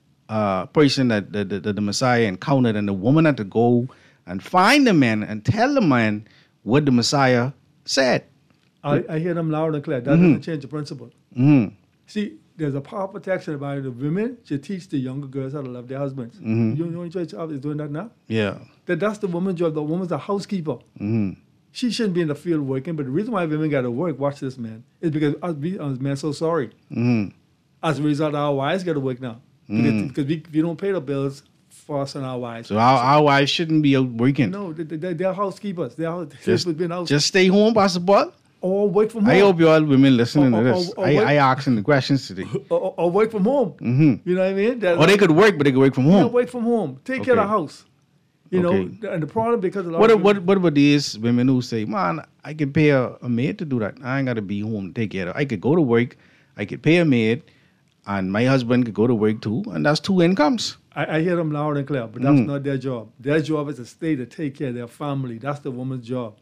person that the Messiah encountered, and the woman had to go and find the man and tell the man what the Messiah said. I hear them loud and clear. That doesn't change the principle. See, there's a powerful text about it. The women should teach the younger girls how to love their husbands. You know any church is doing that now? Yeah. That's the woman's job. The woman's a housekeeper. She shouldn't be in the field working, but the reason why women got to work, watch this, man, is because us men are so sorry. As a result, our wives got to work now. Because we don't pay the bills for us and our wives. So our wives shouldn't be out working. No, they're housekeepers. Just stay home, Pastor Paul. Or work from home. I hope you all women listening to this. I asking the questions today. Or work from home. You know what I mean? Or they could work, but they could work from home. Yeah, work from home. Take care of the house. You know, and the problem because a lot what about these women who say, man, I could pay a maid to do that. I ain't got to be home to take care of it. I could go to work, I could pay a maid, and my husband could go to work too, and that's two incomes. I hear them loud and clear, but that's not their job. Their job is to stay to take care of their family. That's the woman's job.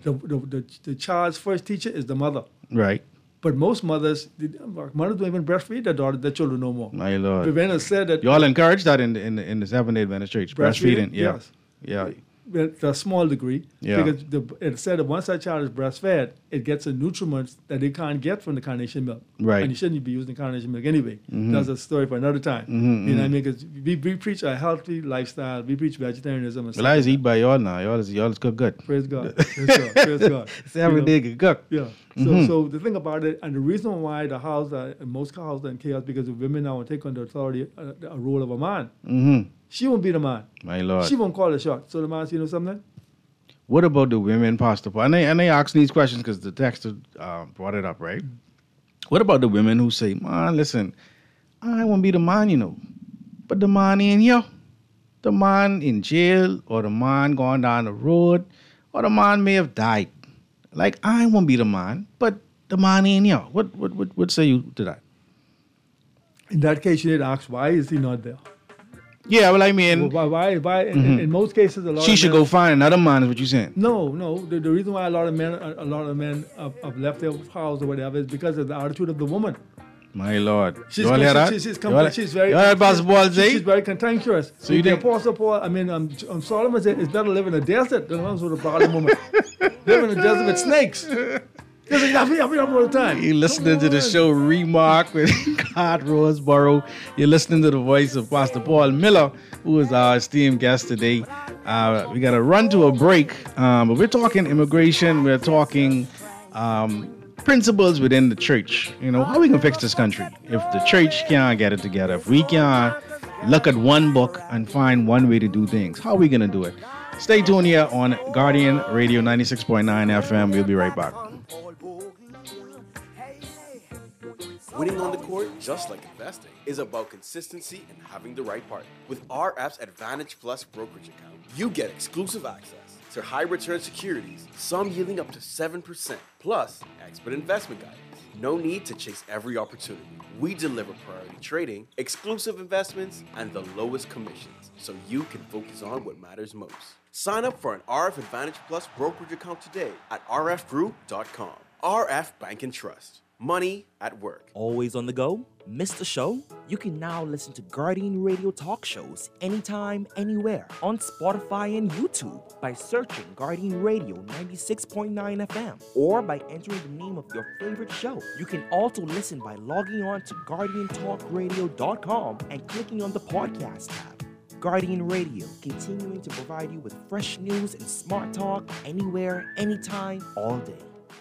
The child's first teacher is the mother. Right. But most mothers don't even breastfeed their children no more. My Lord. Ravenna said that. You all encourage that in the Seventh-day Adventist Church. Breastfeeding. Yeah. Yes. Yeah. To a small degree. Yeah. Because it said that once that child is breastfed, it gets the nutriments that they can't get from the carnation milk. Right. And you shouldn't be using carnation milk anyway. That's a story for another time. You know what I mean? Because we preach a healthy lifestyle. We preach vegetarianism. And well, I eat by y'all now. Y'all cook good. Praise God. Praise God. It's every day good cook. Yeah. So the thing about it, and the reason why the house, most houses are in chaos, because the women now will take on the authority, a role of a man. She won't be the man. My Lord. She won't call the shot. So the man, you know something? What about the women, Pastor Paul? And I ask these questions because the text brought it up, right? What about the women who say, man, listen, I won't be the man, you know, but the man ain't here. The man in jail, or the man going down the road, or the man may have died. Like, I won't be the man, but the man ain't here. What say you to that? In that case, you need to ask, why is he not there? Yeah, well, I mean... Why in most cases, a lot she of should men, go find another man, is what you're saying? No. The reason why a lot of men have left their house or whatever is because of the attitude of the woman. My Lord. She's very cantankerous. So you think Apostle Paul, Solomon said it's better to live in a desert than live with a bottom woman. Live in a desert with snakes. Because he's happy all the time. You're listening to the show Remark with God Roseborough. You're listening to the voice of Pastor Paul Miller, who is our esteemed guest today. We got to run to a break, but we're talking immigration. We're talking principles within the church. You know, how we can fix this country if the church can't get it together. If we can't look at one book and find one way to do things, how are we going to do it? Stay tuned here on Guardian Radio 96.9 FM. We'll be right back. Winning on the court, just like investing, is about consistency and having the right partner. With RF's Advantage Plus brokerage account, you get exclusive access to high return securities, some yielding up to 7%, plus expert investment guidance. No need to chase every opportunity. We deliver priority trading, exclusive investments, and the lowest commissions, so you can focus on what matters most. Sign up for an RF Advantage Plus brokerage account today at rfgroup.com. RF Bank and Trust. Money at work. Always on the go? Missed the show? You can now listen to Guardian Radio talk shows anytime, anywhere on Spotify and YouTube by searching Guardian Radio 96.9 FM or by entering the name of your favorite show. You can also listen by logging on to GuardianTalkRadio.com and clicking on the podcast tab. Guardian Radio, continuing to provide you with fresh news and smart talk anywhere, anytime, all day.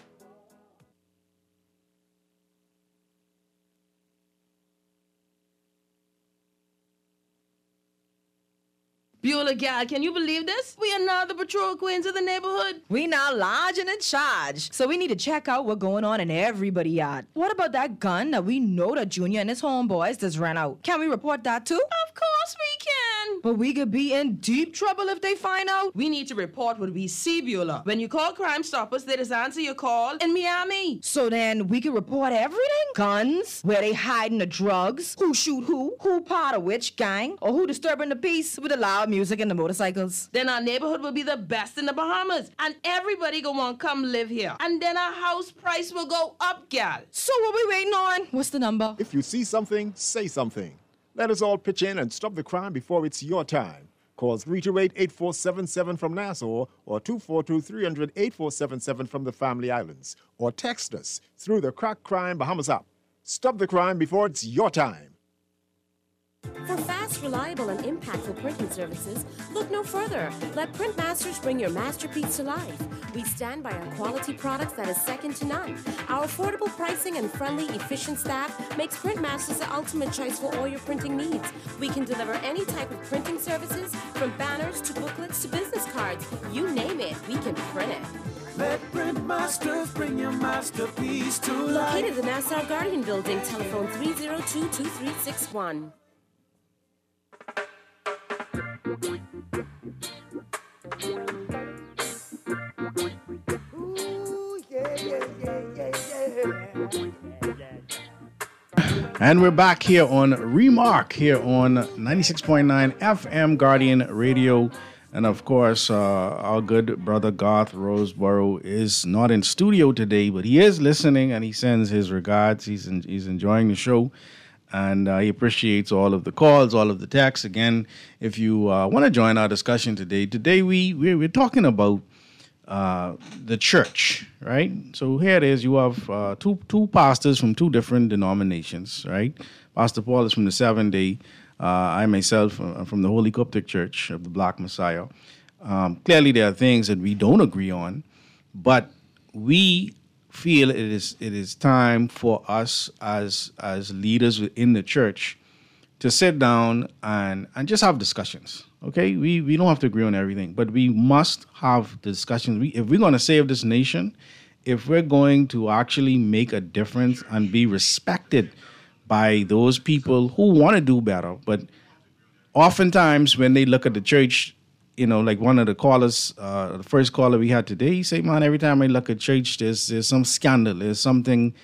Beulah gal, can you believe this? We are now the patrol queens of the neighborhood. We now large and in charge. So we need to check out what's going on in everybody's yard. What about that gun that we know that Junior and his homeboys just ran out? Can we report that too? Of course we can. But we could be in deep trouble if they find out. We need to report what we see, Beulah. When you call Crime Stoppers, they just answer your call in Miami. So then we can report everything? Guns, where they hiding the drugs, who shoot who part of which gang, or who disturbing the peace with the loud music and the motorcycles. Then our neighborhood will be the best in the Bahamas, and everybody gonna want to come live here. And then our house price will go up, gal. So what we waiting on? What's the number? If you see something, say something. Let us all pitch in and stop the crime before it's your time. Call 328-8477 from Nassau or 242-300-8477 from the Family Islands. Or text us through the Crack Crime Bahamas app. Stop the crime before it's your time. For fast, reliable, and impactful printing services, look no further. Let Printmasters bring your masterpiece to life. We stand by our quality products that is second to none. Our affordable pricing and friendly, efficient staff makes Printmasters the ultimate choice for all your printing needs. We can deliver any type of printing services, from banners to booklets to business cards. You name it, we can print it. Let Printmasters bring your masterpiece to life. Located in the Nassau Guardian Building, telephone 302-2361. And we're back here on Remark here on 96.9 FM Guardian Radio. And of course, our good brother Garth Roseborough is not in studio today, but he is listening and he sends his regards. He's enjoying the show. And he appreciates all of the calls, all of the texts. Again, if you want to join our discussion today, we're talking about the church, right? So here it is. You have two pastors from two different denominations, right? Pastor Paul is from the Seventh-day. I myself am from the Holy Coptic Church of the Black Messiah. Clearly, there are things that we don't agree on, but we feel it is time for us as leaders within the church to sit down and just have discussions. Okay, we don't have to agree on everything, but we must have discussions. If we're going to save this nation, if we're going to actually make a difference and be respected by those people who want to do better, but oftentimes when they look at the church, you know, like one of the callers, the first caller we had today, he said, man, every time I look at church, there's some scandal, there's something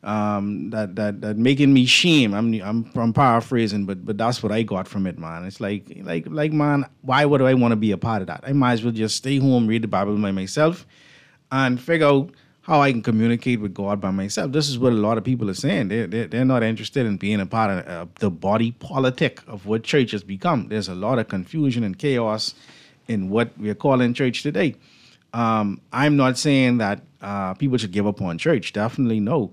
that making me shame. I'm paraphrasing, but that's what I got from it, man. It's like man, why would I want to be a part of that? I might as well just stay home, read the Bible by myself, and figure out how I can communicate with God by myself. This is what a lot of people are saying. They're not interested in being a part of the body politic of what church has become. There's a lot of confusion and chaos in what we're calling church today. I'm not saying that people should give up on church. Definitely no.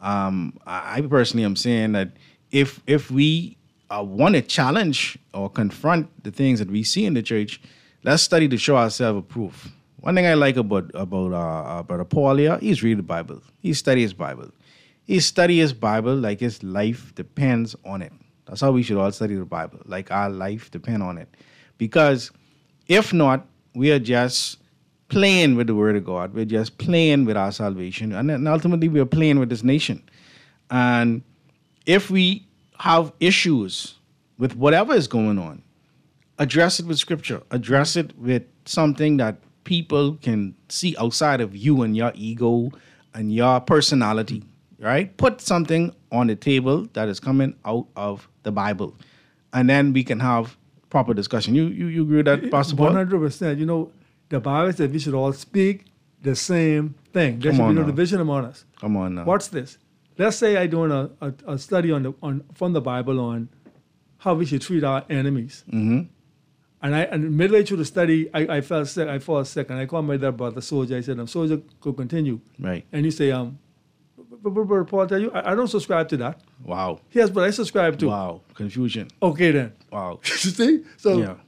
I personally am saying that if we want to challenge or confront the things that we see in the church, let's study to show ourselves approved. One thing I like about Brother Paul here, he's read the Bible. He studies his Bible. He studies his Bible like his life depends on it. That's how we should all study the Bible, like our life depends on it. Because if not, we are just playing with the Word of God. We're just playing with our salvation. And then ultimately, we are playing with this nation. And if we have issues with whatever is going on, address it with scripture. Address it with something that people can see outside of you and your ego and your personality, right? Put something on the table that is coming out of the Bible, and then we can have proper discussion. You agree with that, Pastor Paul? 100%. You know, the Bible says we should all speak the same thing. There should be no division among us. Come on now. Watch this. Let's say I'm doing a study from the Bible on how we should treat our enemies. Mm-hmm. And midway through the study, I fell sick. I fall sick, and I called my other brother, Soldier. I said, Soldier, go continue. Right. And you say, Brother Paul, tell you, I don't subscribe to that. Wow. Yes, but I subscribe to. Wow. Confusion. Okay, then. Wow. You see? So yeah.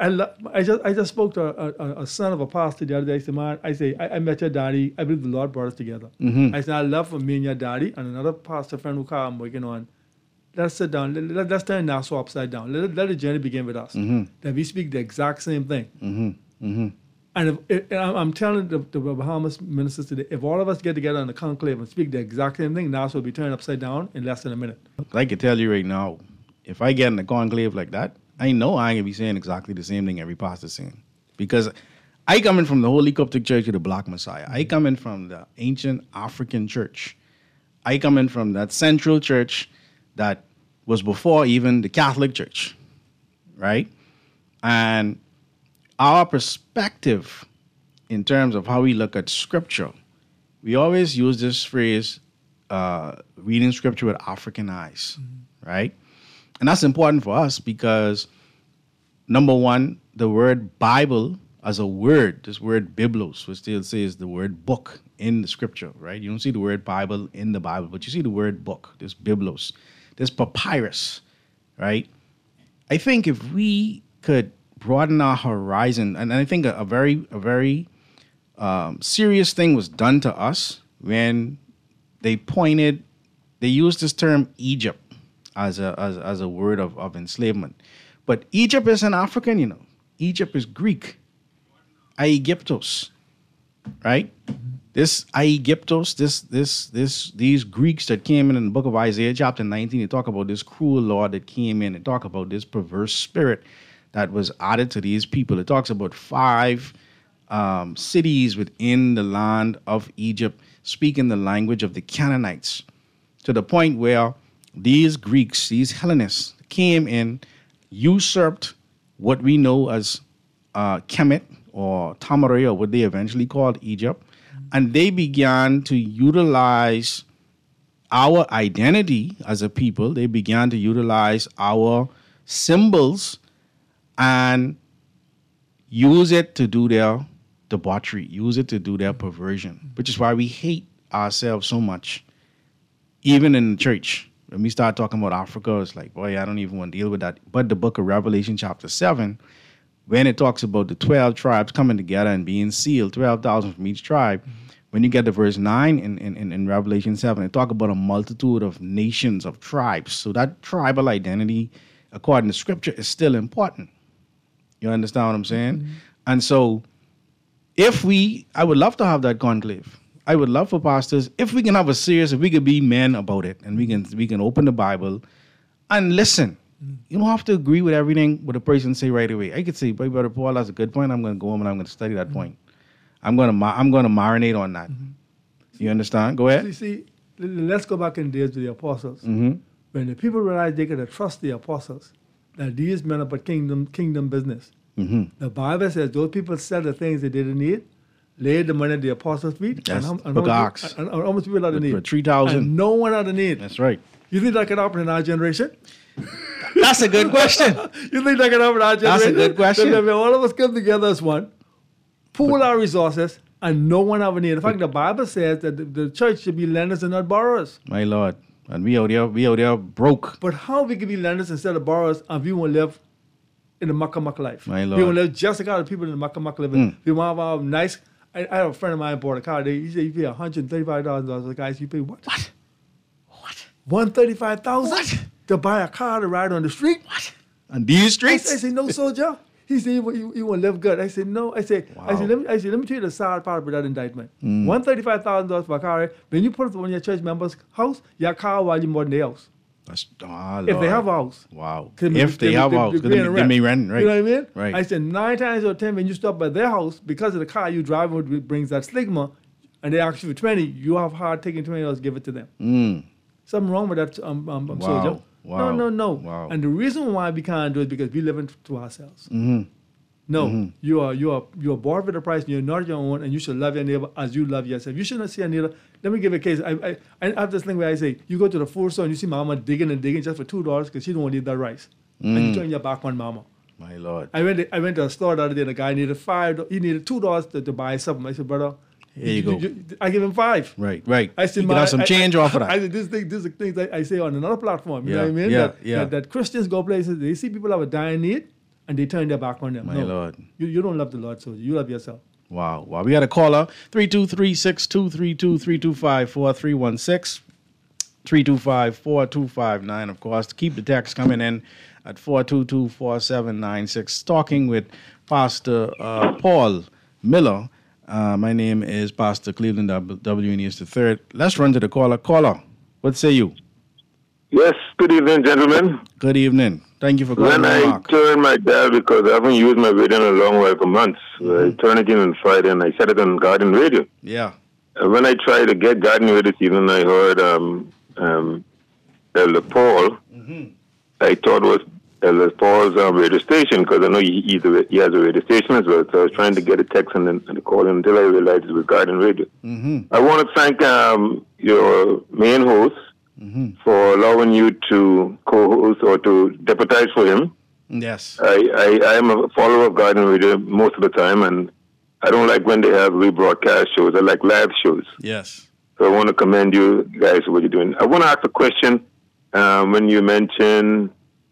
I just spoke to a son of a pastor the other day. I said, man, I met your daddy. I believe the Lord brought us together. Mm-hmm. I said, I love for me and your daddy and another pastor friend who I'm working on. Let's sit down. Let's turn Nassau upside down. Let the journey begin with us. Mm-hmm. That we speak the exact same thing. Mm-hmm. Mm-hmm. And I'm telling the Bahamas ministers today, if all of us get together in the conclave and speak the exact same thing, Nassau will be turned upside down in less than a minute. I can tell you right now, if I get in a conclave like that, I know I ain't gonna be saying exactly the same thing every pastor's saying. Because I come in from the Holy Coptic Church of the Black Messiah. I come in from the ancient African church. I come in from that central church that was before even the Catholic Church, right? And our perspective in terms of how we look at scripture, we always use this phrase, reading scripture with African eyes, right? And that's important for us because, number one, the word Bible as a word, this word biblos, which still says the word book in the scripture, right? You don't see the word Bible in the Bible, but you see the word book, this biblos, this papyrus, right? I think if we could broaden our horizon, and I think a very serious thing was done to us when they used this term Egypt as a word of enslavement. But Egypt isn't African, you know. Egypt is Greek. Aegyptos, right? This Aegyptos, these Greeks that came in the book of Isaiah chapter 19, they talk about this cruel lord that came in. They talk about this perverse spirit that was added to these people. It talks about 5 cities within the land of Egypt speaking the language of the Canaanites, to the point where these Greeks, these Hellenists, came in, usurped what we know as Kemet or Tamare, or what they eventually called Egypt, and they began to utilize our identity as a people. They began to utilize our symbols and use it to do their debauchery, use it to do their perversion, which is why we hate ourselves so much, even in the church. When we start talking about Africa, it's like, boy, I don't even want to deal with that. But the book of Revelation chapter 7, when it talks about the 12 tribes coming together and being sealed, 12,000 from each tribe, when you get to verse 9 in Revelation 7, it talks about a multitude of nations, of tribes. So that tribal identity, according to scripture, is still important. You understand what I'm saying? Mm-hmm. And so I would love to have that conclave. I would love for pastors, if we could be men about it, and we can open the Bible and listen. You don't have to agree with everything what a person say right away. I could say, Brother Paul, that's a good point. I'm going to go home and I'm going to study that point. I'm going to marinate on that. You understand? Go ahead. See, let's go back in days to the apostles. Mm-hmm. When the people realized they could trust the apostles, that these men are about kingdom business. Mm-hmm. The Bible says those people sell the things they didn't need, laid the money at the apostles' feet, and how much people are the need? For 3,000. And no one had the need. That's right. You think that can happen in our generation? That's a good question. You think that can happen in our generation? That's a good question. So all of us come together as one, pool our resources, and no one have a need. In fact, the Bible says that the church should be lenders and not borrowers. My Lord. And we out there broke. But how we can be lenders instead of borrowers, and we won't live in the muck life? My Lord. We won't live just like other people in the muck living. We want to have a nice... I have a friend of mine bought a car. He said you pay $135,000. The guys, you pay what? $135,000? What? To buy a car to ride on the street? What? On these streets? I said, no, soldier. He said, you want to live good. I said, no. I said, wow. let me tell you the sad part about that indictment. $135,000 for a car. When you put it on your church member's house, your car value more than their house. If they have a house. Wow. If they have a house, because they may rent, right? You know what I mean? Right. I said 9 times out of 10, when you stop by their house, because of the car you drive, which brings that stigma, and they ask you for 20, you have hard taking $20, give it to them. Something wrong with that, soldier? Wow. No. Wow. And the reason why we can't do it is because we live to ourselves. No, you are bought with a price, and you're not your own, and you should love your neighbor as you love yourself. You shouldn't see a neighbor. Let me give a case. I have this thing where I say, you go to the food store and you see mama digging and digging just for $2 because she don't want to eat that rice. And you turn your back on mama. My Lord. I went to a store the other day, and the guy needed $2 to buy something. I said, brother, here you go. I give him $5. Right. I said, you can have some change off of that. I said, this is the things I say on another platform. You know what I mean? That Christians go places, they see people have a dire need, and they turn their back on them. My Lord. You don't love the Lord, so you love yourself. Wow. We got a caller, 323-6232-325-4316, 325-4259, of course. To keep the text coming in at 422-4796. Talking with Pastor Paul Miller. My name is Pastor Cleveland W. News III. Let's run to the caller. Caller, what say you? Yes, good evening, gentlemen. Good evening. Thank you for calling. When I turn my dial, because I haven't used my radio in a long while for months, I turn it in on Friday and I set it on Garden Radio. Yeah. When I tried to get Garden Radio this evening, I heard Elder Paul. I thought it was Elder Paul's radio station, because I know he has a radio station as well. So I was trying to get a text and the call until I realized it was Garden Radio. I want to thank your main host for allowing you to co-host or to deputize for him. Yes. I am a follower of Garden Radio most of the time, and I don't like when they have rebroadcast shows. I like live shows. Yes. So I want to commend you guys for what you're doing. I want to ask a question when you mention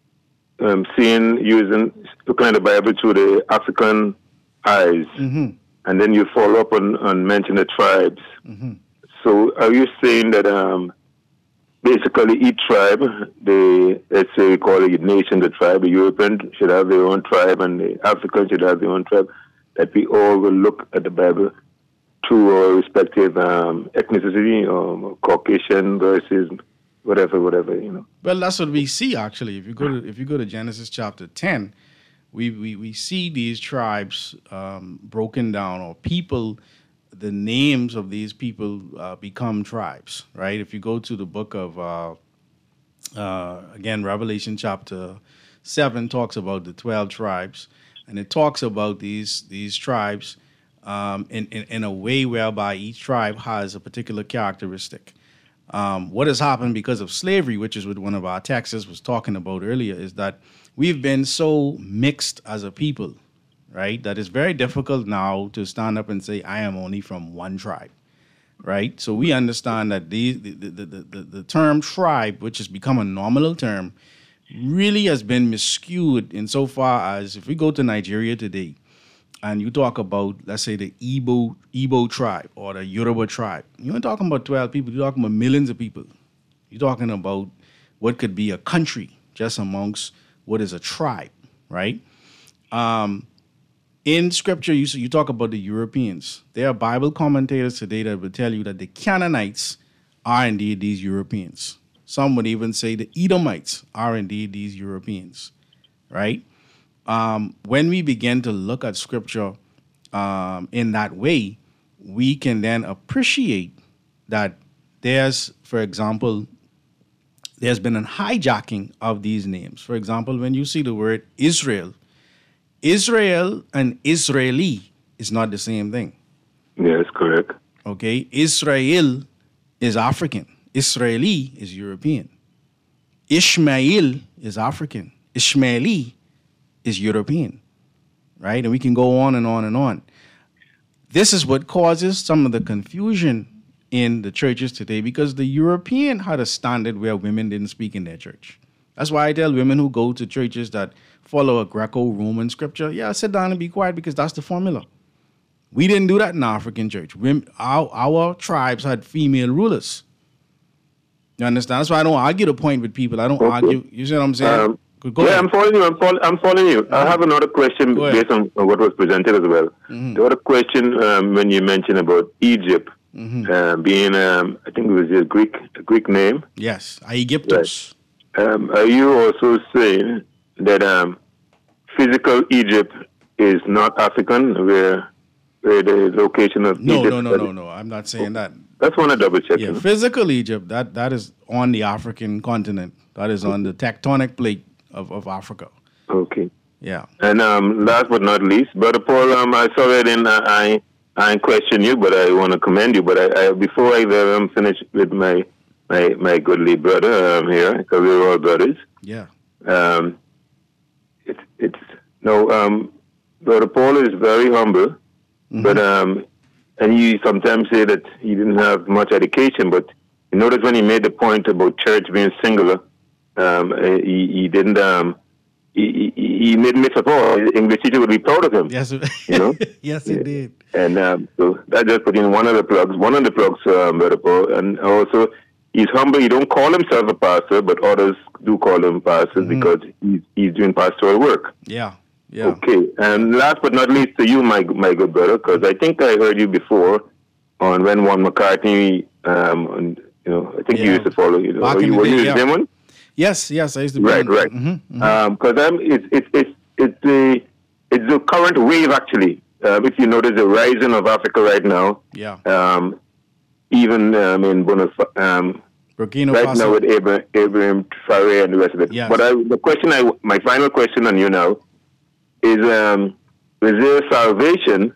looking at the Bible through the African eyes, and then you follow up on mention the tribes. So are you saying that basically each tribe, let's say we call it a nation, the tribe, the European should have their own tribe and the African should have their own tribe, that we all will look at the Bible through our respective ethnicity, or Caucasian versus whatever, Well, that's what we see actually. If you go to Genesis chapter 10, we see these tribes broken down, or people. The names of these people become tribes, right? If you go to the book of again, Revelation chapter 7 talks about the 12 tribes, and it talks about these tribes in a way whereby each tribe has a particular characteristic. What has happened because of slavery, which is what one of our texts was talking about earlier, is that we've been so mixed as a people, right, that it's very difficult now to stand up and say, I am only from one tribe, right? So we understand that the term tribe, which has become a nominal term, really has been miscued insofar as if we go to Nigeria today, and you talk about, let's say, the Igbo tribe or the Yoruba tribe, you're not talking about 12 people, you're talking about millions of people. You're talking about what could be a country just amongst what is a tribe, right? In Scripture, you talk about the Europeans. There are Bible commentators today that will tell you that the Canaanites are indeed these Europeans. Some would even say the Edomites are indeed these Europeans, right? When we begin to look at Scripture in that way, we can then appreciate that there's, for example, there's been a hijacking of these names. For example, when you see the word Israel and Israeli is not the same thing. Yes, correct. Okay, Israel is African. Israeli is European. Ishmael is African. Ishmaeli is European, right? And we can go on and on and on. This is what causes some of the confusion in the churches today, because the European had a standard where women didn't speak in their church. That's why I tell women who go to churches that follow a Greco-Roman scripture, sit down and be quiet, because that's the formula. We didn't do that in African church. Our tribes had female rulers. You understand? That's why I don't argue the point with people. I don't argue. You see what I'm saying? Go ahead. I'm following you. I have another question based on what was presented as well. The other question, when you mentioned about Egypt being, I think it was a Greek name. Yes, Aegyptos. Are you also saying that physical Egypt is not African, where the location of Egypt? No. I'm not saying that. That's one to double check. Yeah, physical Egypt, that is on the African continent. That is on the tectonic plate of Africa. Okay. Yeah. And last but not least, Brother Paul, I saw it in, I question you, but I want to commend you. But I before I finish with my goodly brother here, because we're all brothers. Yeah. Brother Paul is very humble, but and he sometimes say that he didn't have much education, but you notice when he made the point about church being singular, he didn't. He didn't miss at all. The English teacher would be proud of him. Yes, you know. Yes, he did. And so that just put in one of the plugs, Brother Paul, and also he's humble. He don't call himself a pastor, but others do call him pastors because he's doing pastoral work. Yeah. Yeah. Okay. And last but not least, to you, my good brother, because I think I heard you before on when Juan McCartney, I think you used to follow. You know, back in the were day, you his one? Yes, I used to be. Right. Because it's the current wave actually. If you notice the rising of Africa right now. Yeah. Even in Burkina right Faso. now with Abraham Traore and the rest of it. Yes. But my final question on you now is there salvation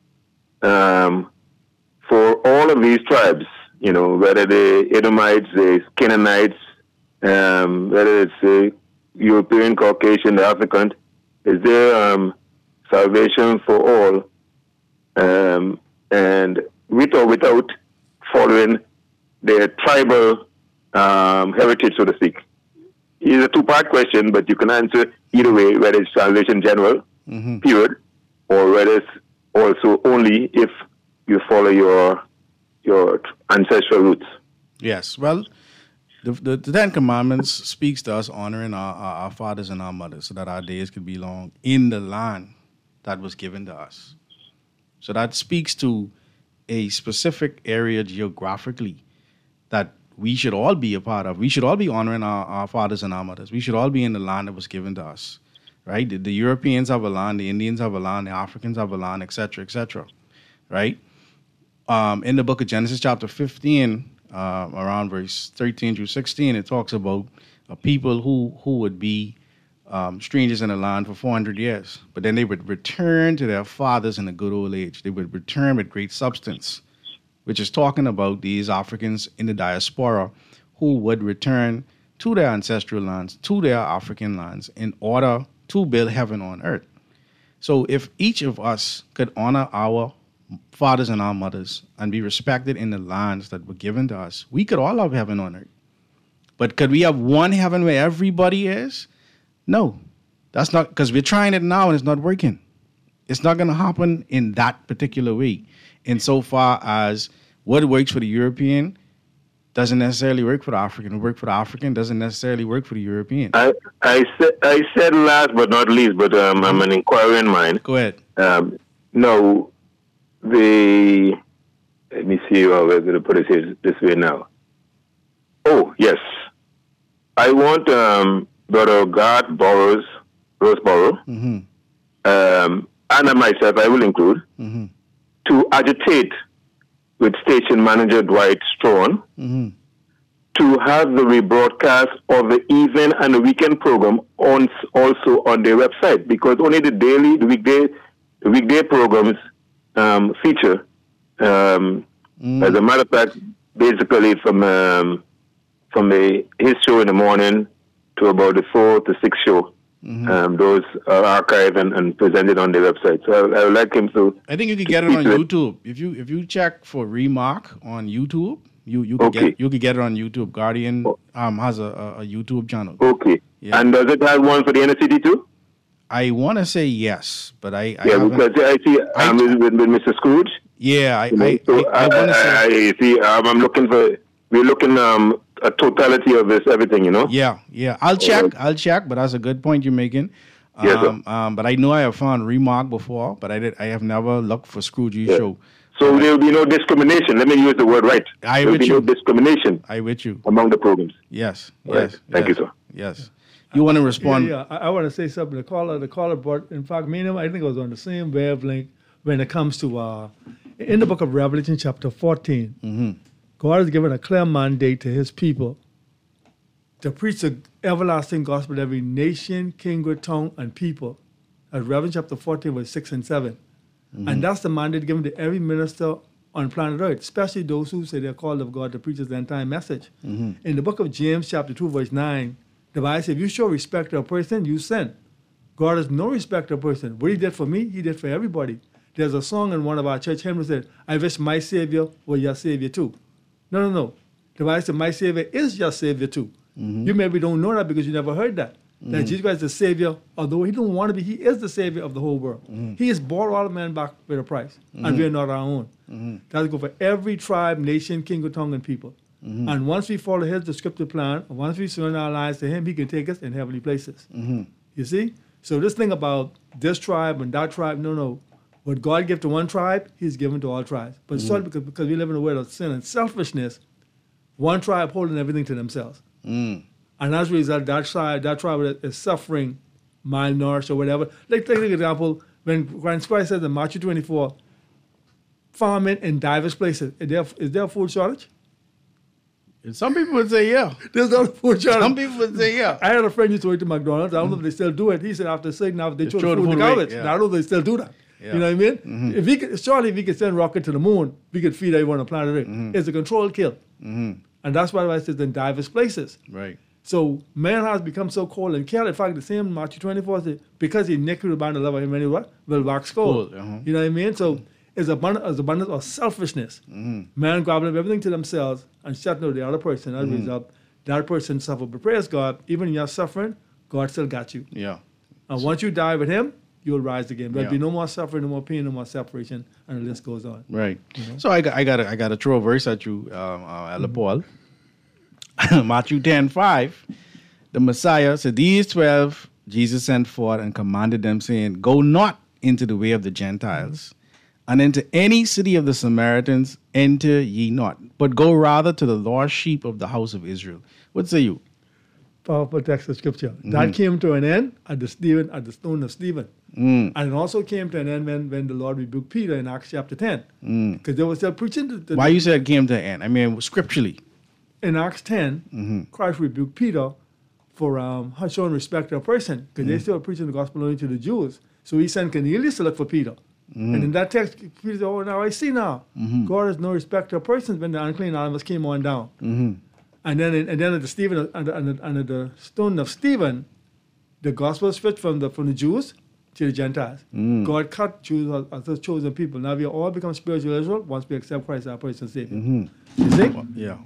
for all of these tribes? You know, whether the Edomites, the Canaanites, whether it's the European, Caucasian, the African, is there salvation for all, and with or without following their tribal heritage, so to speak? It's a two-part question, but you can answer either way, whether it's salvation general, period, or whether it's also only if you follow your ancestral roots. Yes. Well, the Ten Commandments speaks to us honoring our fathers and our mothers so that our days could be long in the land that was given to us. So that speaks to a specific area geographically that we should all be a part of. We should all be honoring our fathers and our mothers. We should all be in the land that was given to us, right? The Europeans have a land, the Indians have a land, the Africans have a land, etc., right? In the book of Genesis chapter 15, around verse 13 through 16, it talks about a people who would be strangers in the land for 400 years. But then they would return to their fathers in the good old age. They would return with great substance, which is talking about these Africans in the diaspora who would return to their ancestral lands, to their African lands, in order to build heaven on earth. So if each of us could honor our fathers and our mothers and be respected in the lands that were given to us, we could all have heaven on earth. But could we have one heaven where everybody is? No. That's not, because we're trying it now and it's not working. It's not going to happen in that particular way. Insofar as what works for the European doesn't necessarily work for the African. What works for the African doesn't necessarily work for the European. I said last but not least, but I'm an inquiring mind. Go ahead. No, let me see how we're going to put it this way now. Oh, yes. I want Brother Garth Roseborough, and myself, I will include, to agitate with station manager Dwight Strawn to have the rebroadcast of the evening and the weekend program also on their website, because only the weekday programs feature. As a matter of fact, basically from his show in the morning to about the 4 to 6 show. Those are archived and presented on the website. So I would like him to. I think you could get it on YouTube. If you check for Remark on YouTube, you could get it on YouTube. Guardian has a YouTube channel. Okay. Yeah. And does it have one for the inner city too? I want to say yes, but I because I see with Mr. Scrooge. Yeah, I want to say. I see. I'm looking for. We're looking a totality of this everything, you know. Yeah. I'll check. But that's a good point you're making. Yes, sir. But I know I have found Remark before, but I have never looked for Scrooge's show. So there will be no discrimination. Let me use the word right. There will be no discrimination. I with you among the programs. Yes. Right. Yes. Thank you, sir. Yes. You want to respond? Yeah, I want to say something. The caller brought, in fact, me and him, I think it was on the same wavelength when it comes to, in the book of Revelation chapter 14, God has given a clear mandate to his people to preach the everlasting gospel to every nation, kindred, tongue, and people. As Revelation chapter 14, verse 6 and 7. And that's the mandate given to every minister on planet Earth, especially those who say they're called of God to preach the entire message. In the book of James chapter 2, verse 9, the Bible says, if you show respect to a person, you sin. God has no respect to a person. What he did for me, he did for everybody. There's a song in one of our church hymns that said, I wish my Savior were your Savior too. No. The Bible said, my Savior is your Savior too. You maybe don't know that because you never heard that. That Jesus Christ is the Savior, although he don't want to be, he is the Savior of the whole world. He has bought all men back with a price, and we are not our own. That's go for every tribe, nation, king, tongue, and people. And once we follow his descriptive plan, and once we surrender our lives to him, he can take us in heavenly places. You see? So this thing about this tribe and that tribe, no. What God gave to one tribe, he's given to all tribes. But it's solely because we live in a world of sin and selfishness, one tribe holding everything to themselves. And as a result, that tribe is suffering, malnourished or whatever. Like, take an example, when Christ says in Matthew 24, famine in diverse places, is there a food shortage? Some people would say, yeah. There's not a food shortage. Some people would say, yeah. I had a friend who used to work at McDonald's. I don't know if they still do it. He said after saying now they throw the food in the garbage. Yeah. Now, I don't know if they still do that. Yeah. You know what I mean? If we could send rocket to the moon, we could feed everyone on planet Earth. It's a controlled kill. And that's why it says in diverse places. Right. So man has become so cold and careless. In fact, the same Matthew 24 says, because he naked will bind the love of him and he will wax cold. You know what I mean? So it's abundance of selfishness. Man grabbing up everything to themselves and shutting out the other person. As a result, that person suffered. But praise God, even in your suffering, God still got you. Yeah. And once you die with him, you'll rise again. There'll be no more suffering, no more pain, no more separation, and the list goes on. Right. You know? So I got to throw a verse at you, Elder Paul. Matthew 10:5, the Messiah said, these 12 Jesus sent forth and commanded them, saying, go not into the way of the Gentiles, and into any city of the Samaritans enter ye not, but go rather to the lost sheep of the house of Israel. What say you? Powerful text of scripture. That came to an end at the stone of Stephen. And it also came to an end when the Lord rebuked Peter in Acts chapter 10. Because they were still preaching. Why you said it came to an end? I mean, scripturally. In Acts 10, Christ rebuked Peter for showing respect to a person, because they still preaching the gospel only to the Jews. So he sent Cornelius to look for Peter. And in that text, Peter said, oh, now I see now. God has no respect to a person when the unclean animals came on down. And then at the Stephen under the stone of Stephen, the gospel switched from the Jews to the Gentiles. God cut Jews as the chosen people. Now we all become spiritual Israel once we accept Christ as our personal Savior. You see? Well, yeah.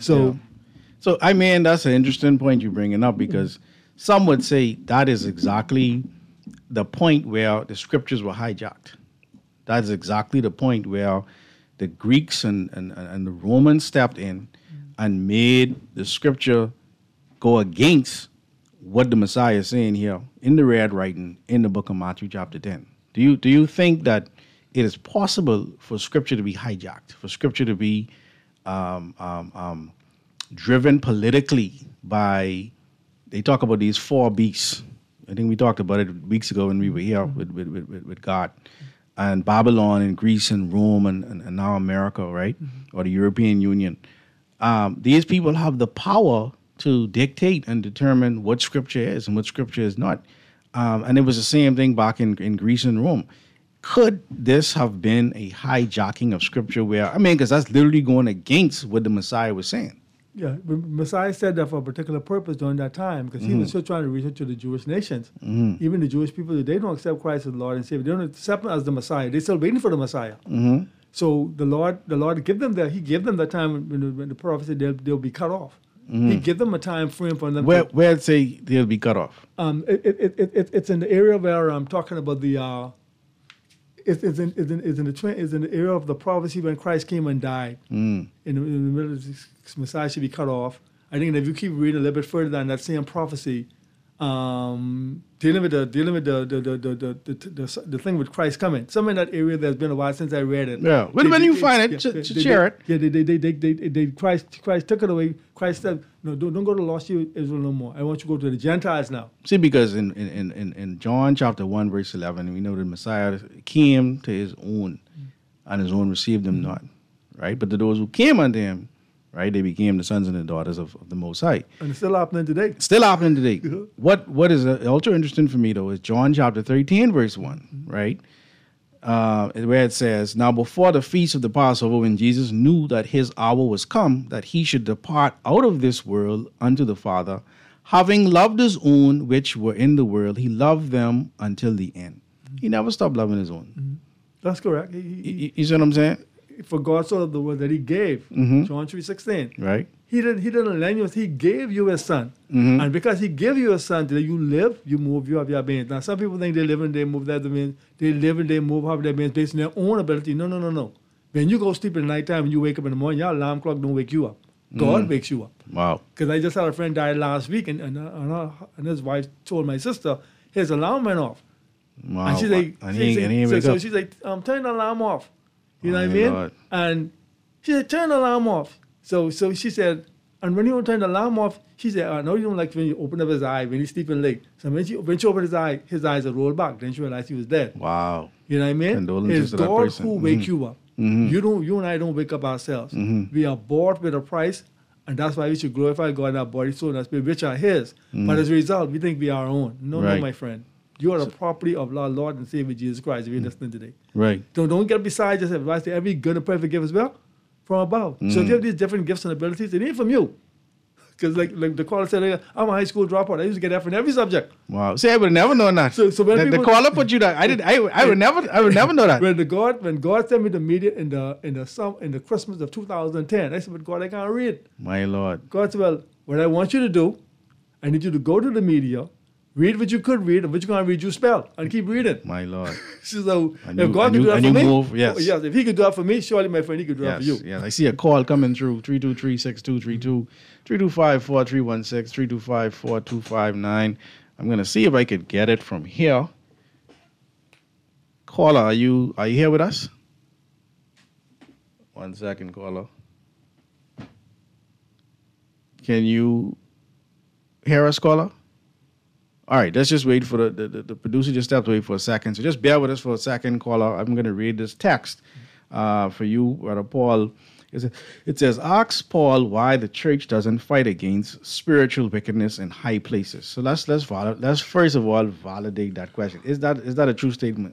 So I mean, that's an interesting point you're bringing up, because some would say that is exactly the point where the scriptures were hijacked. That is exactly the point where the Greeks and the Romans stepped in and made the scripture go against what the Messiah is saying here in the red writing in the book of Matthew chapter 10. Do you think that it is possible for scripture to be hijacked, for scripture to be driven politically by, they talk about these four beasts. I think we talked about it weeks ago when we were here with God. And Babylon and Greece and Rome and now America, right? Or the European Union. These people have the power to dictate and determine what scripture is and what scripture is not. And it was the same thing back in Greece and Rome. Could this have been a hijacking of scripture where, because that's literally going against what the Messiah was saying. Yeah, Messiah said that for a particular purpose during that time, because he was still trying to reach out to the Jewish nations. Even the Jewish people, they don't accept Christ as Lord and Savior. They don't accept him as the Messiah. They're still waiting for the Messiah. So the Lord gave them that. He gave them that time when the prophet said they'll be cut off. He gave them a time frame for them. Where it say they'll be cut off? It's in the area where I'm talking about the. It's in the area of the prophecy when Christ came and died. In the middle of this, Messiah should be cut off. I think that if you keep reading a little bit further down that same prophecy, dealing with the thing with Christ coming. Some in that area that's been a while since I read it. Yeah. When you find it, share it. Yeah, Christ took it away. Christ said, no, don't go to lost Israel no more. I want you to go to the Gentiles now. See, because in John chapter 1, verse 11, we know the Messiah came to his own, and his own received him not. Right? But to those who came unto him, right, they became the sons and the daughters of the Most High. And it's still happening today. Still happening today. What is ultra interesting for me, though, is John chapter 13, verse 1, right? Where it says, now before the feast of the Passover, when Jesus knew that his hour was come, that he should depart out of this world unto the Father, having loved his own which were in the world, he loved them until the end. He never stopped loving his own. That's correct. You see what I'm saying? For God so loved the world that he gave, John 3:16. Right. He didn't lend you, he gave you his son. And because he gave you a son, that you live, you move, you have your beings. Now, some people think they live and they move, that means they live and they move, have their beings based on their own ability. No. When you go sleep at nighttime and you wake up in the morning, your alarm clock don't wake you up. God wakes you up. Wow. Because I just had a friend died last week, and his wife told my sister his alarm went off. Wow. And she's like, she's like, turn the alarm off. You know what I mean? Lord. And she said, turn the alarm off. So she said, and when you don't turn the alarm off, she said, I know you don't like when you open up his eye when he's sleeping late. So when she opened his eyes would roll back. Then she realized he was dead. Wow. You know what I mean? Condolences It's to that God person. who wake you up. You and I don't wake up ourselves. We are bought with a price, and that's why we should glorify God in our body, soul, and our spirit, which are his. But as a result, we think we are our own. No, my friend. You are the property of our Lord and Savior Jesus Christ if you're listening today. Right. Don't get beside yourself. I say every good and perfect gift as well from above. So if you have these different gifts and abilities, it ain't from you. Because like the caller said earlier, I'm a high school dropout. I used to get F in every subject. Wow. See, I would never know that. So when the caller put you that. I would never know that. When God sent me the media in the Christmas of 2010, I said, but God, I can't read. My Lord. God said, well, what I want you to do, I need you to go to the media, read what you could read, and what you can't read, you spell, and keep reading. My Lord. So if God can do that for me, yes, if he could do that for me, surely, my friend, he could do that for you. Yes, I see a call coming through, 323-6232, 325-4316, 325-4259. I'm going to see if I could get it from here. Caller, are you here with us? 1 second, caller. Can you hear us, caller? All right, let's just wait for the producer just stepped away for a second. So just bear with us for a second, caller. I'm going to read this text for you, Brother Paul. It says, ask Paul why the church doesn't fight against spiritual wickedness in high places. So let's first of all validate that question. Is that a true statement?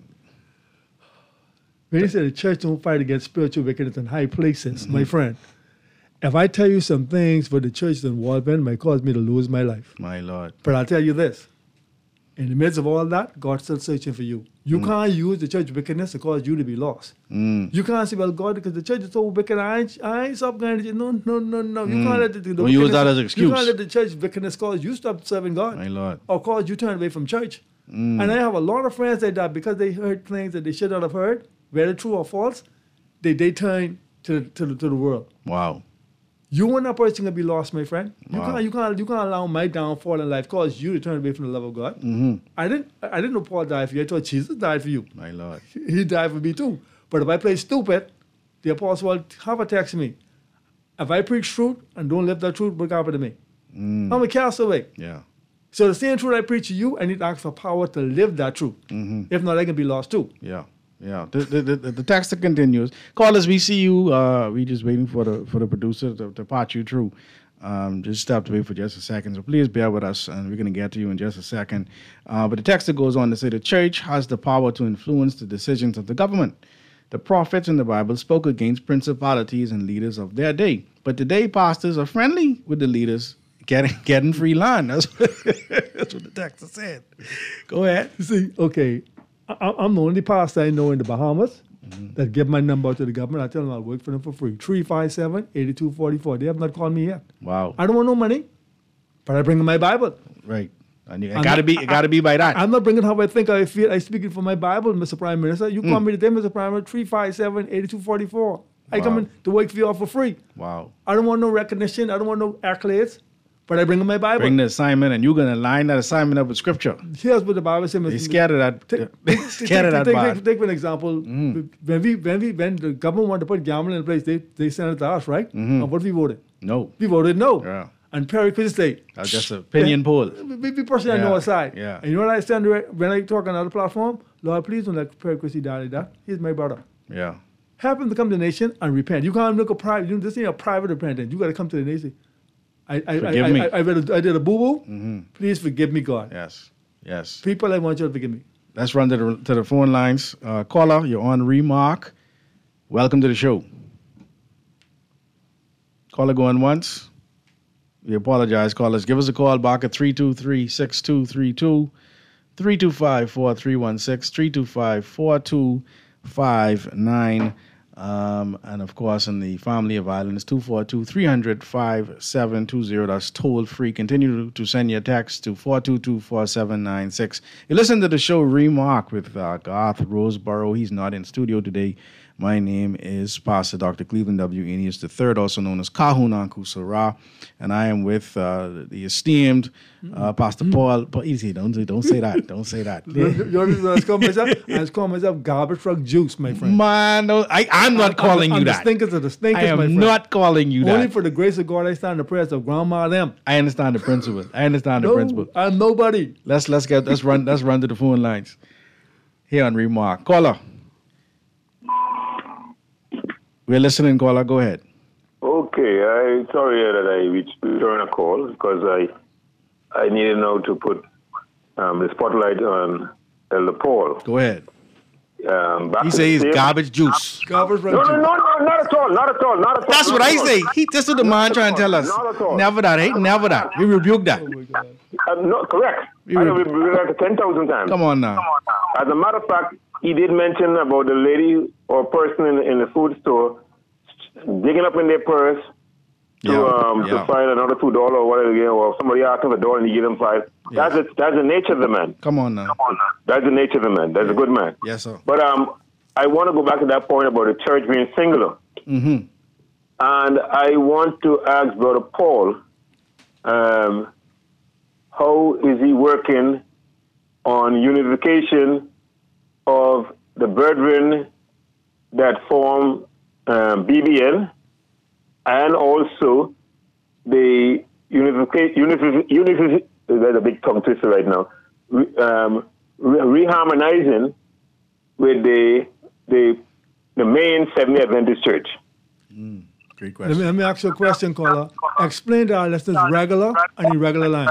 When you say the church don't fight against spiritual wickedness in high places, my friend, if I tell you some things for the church in Walben, might cause me to lose my life. My Lord. But I'll tell you this. In the midst of all that, God's still searching for you. You can't use the church wickedness to cause you to be lost. You can't say, well, God, because the church is so wicked, I ain't stop going to church. No. You can't let the use that as an excuse. You can't let the church wickedness cause you stop serving God. My Lord. Or cause you turn away from church. And I have a lot of friends like that because they heard things that they should not have heard, whether true or false, they turn to the world. Wow. You and that person gonna be lost, my friend. Wow. You can't allow my downfall in life cause you to turn away from the love of God. I didn't know Paul died for you. I thought Jesus died for you. My Lord. He died for me too. But if I play stupid, the apostle will have a text me. If I preach truth and don't live that truth, what happened to me? I'm a castaway. Yeah. So the same truth I preach to you, I need to ask for power to live that truth. If not, I can be lost too. Yeah. Yeah, the text continues. Callers, we see you. We just waiting for the producer to part you through. Just step away for just a second. So please bear with us, and we're going to get to you in just a second. But the text goes on to say the church has the power to influence the decisions of the government. The prophets in the Bible spoke against principalities and leaders of their day. But today, pastors are friendly with the leaders getting free land. That's what the text said. Go ahead. See, okay. I'm the only pastor I know in the Bahamas that give my number to the government. I tell them I'll work for them for free. 357-8244. They have not called me yet. Wow. I don't want no money, but I bring them my Bible. Right. And it gotta be by that. I'm not bringing how I think, I feel. I speak it for my Bible, Mr. Prime Minister. You call me today, Mr. Prime Minister, 357-8244. I come in to work for you all for free. Wow. I don't want no recognition. I don't want no accolades. But I bring them my Bible. Bring the assignment, and you're going to line that assignment up with scripture. Here's what the Bible says. They scared of that. Scared of that part. Take an example. When the government wanted to put gambling in place, they sent it to us, right? And what we voted? No. We voted no. Yeah. And Perry Christie State. That's just an opinion poll. We personally on our side. Yeah. And you know what I stand when I talk on another platform? Lord, please don't let Perry Christie die like that. He's my brother. Yeah. Help him to come to the nation and repent. You can't look a private. This ain't a private repentance. You got to come to the nation. Forgive me. I did a boo-boo. Please forgive me, God. Yes. Yes. People, I want you to forgive me. Let's run to the phone lines. Caller, you're on Remark. Welcome to the show. Caller going once. We apologize, callers. Give us a call back at 323-6232, 325-4316, 325-4259. And of course, in the family of Ireland, it's 242-300-5720. That's toll free. Continue to send your text to 422-4796. You listen to the show Remark with Garth Roseborough. He's not in studio today. My name is Pastor Dr. Cleveland W. Enius III, also known as Kahun Anku Sarah, and I am with the esteemed Pastor Paul. Easy, don't say that. Don't say that. I call myself garbage truck juice, my friend. Man, no, I'm not calling you that. The stinkers of the stinkers, I am my friend. not calling you that. Only for the grace of God, I stand in the prayers of Grandma them. I understand the principle. I'm nobody. Let's run to the phone lines here on Remark. Caller. We're listening, caller. Go ahead. Okay, I'm sorry that I returned a call because I needed now to put the spotlight on Elder Paul. Go ahead. He says he's garbage juice. Garbage no, not at all. That's what I say. That's what the man trying to tell us. Not at all. Never that, eh? Never that. We rebuke that. No, correct. I rebuke that 10,000 times. Come on now. As a matter of fact, he did mention about the lady or person in the food store digging up in their purse to find another $2 or whatever, or somebody asked him $1 and he gave him $5. Yeah. That's the nature of the man. Come on now. That's the nature of the man. That's a good man. Yes, sir. But I want to go back to that point about the church being singular. Mm-hmm. And I want to ask Brother Paul, how is he working on unification of the brethren that form BBN, and also the unification, that's a big tongue twister right now, reharmonizing with the main Seventh-day Adventist Church. Great question. Let me ask you a question, caller. Explain to our listeners regular and irregular lines.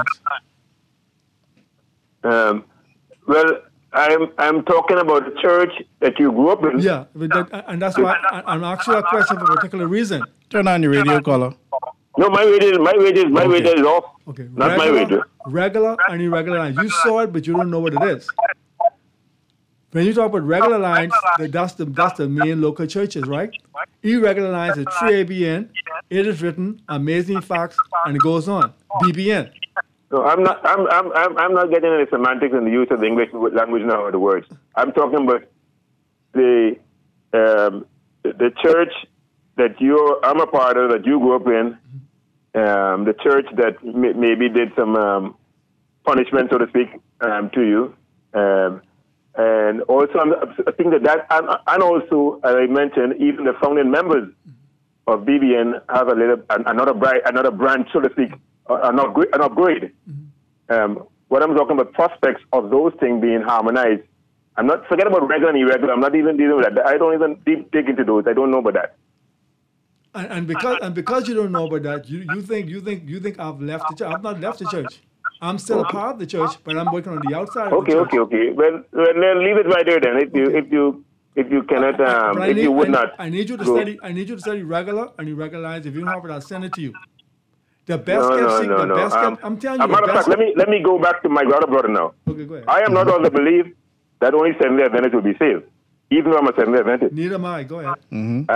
Well, I'm talking about the church that you grew up in. Yeah, and that's why I'm asking you a question for a particular reason. Turn on your radio, caller. No, my radio is off. Okay, not my radio. Regular and irregular lines. You saw it, but you don't know what it is. When you talk about regular lines, that's the main local churches, right? Irregular lines is 3ABN. It is written, Amazing Facts, and it goes on. BBN. No, I'm not getting into the semantics and the use of the English language now or the words. I'm talking about the church that I'm a part of, that you grew up in, the church that maybe did some punishment, so to speak, to you, and also I think that and also as I mentioned, even the founding members of BBN have another branch, so to speak. An upgrade. What I'm talking about, prospects of those things being harmonized. I'm not forget about regular and irregular. I'm not even dealing with that. I don't even dig into those. I don't know about that. And because you don't know about that, you think I've left the church. I've not left the church. I'm still a part of the church, but I'm working on the outside of the church. Okay. Well, leave it right there then. If you cannot, you would not. I need you to study. I need you to study regular and irregular lines. If you don't have it, I'll send it to you. The best kept. I'm telling you. Matter of fact, let me go back to my brother now. Okay, go ahead. I am not of the belief that only Seventh-day Adventists will be saved, even though I'm a Seventh-day Adventist. Neither am I. Go ahead. Mm-hmm.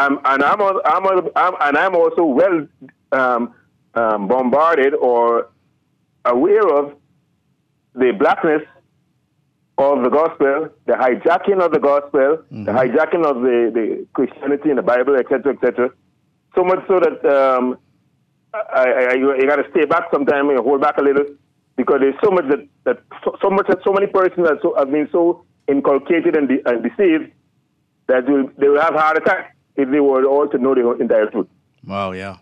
And I'm also well bombarded or aware of the blackness of the gospel, the hijacking of the gospel, the hijacking of the Christianity in the Bible, etc., etc. So much so that you got to stay back sometime and hold back a little, because there's so much so many persons have been so inculcated and deceived that they will have a heart attack if they were all to know the entire truth. Wow, yeah.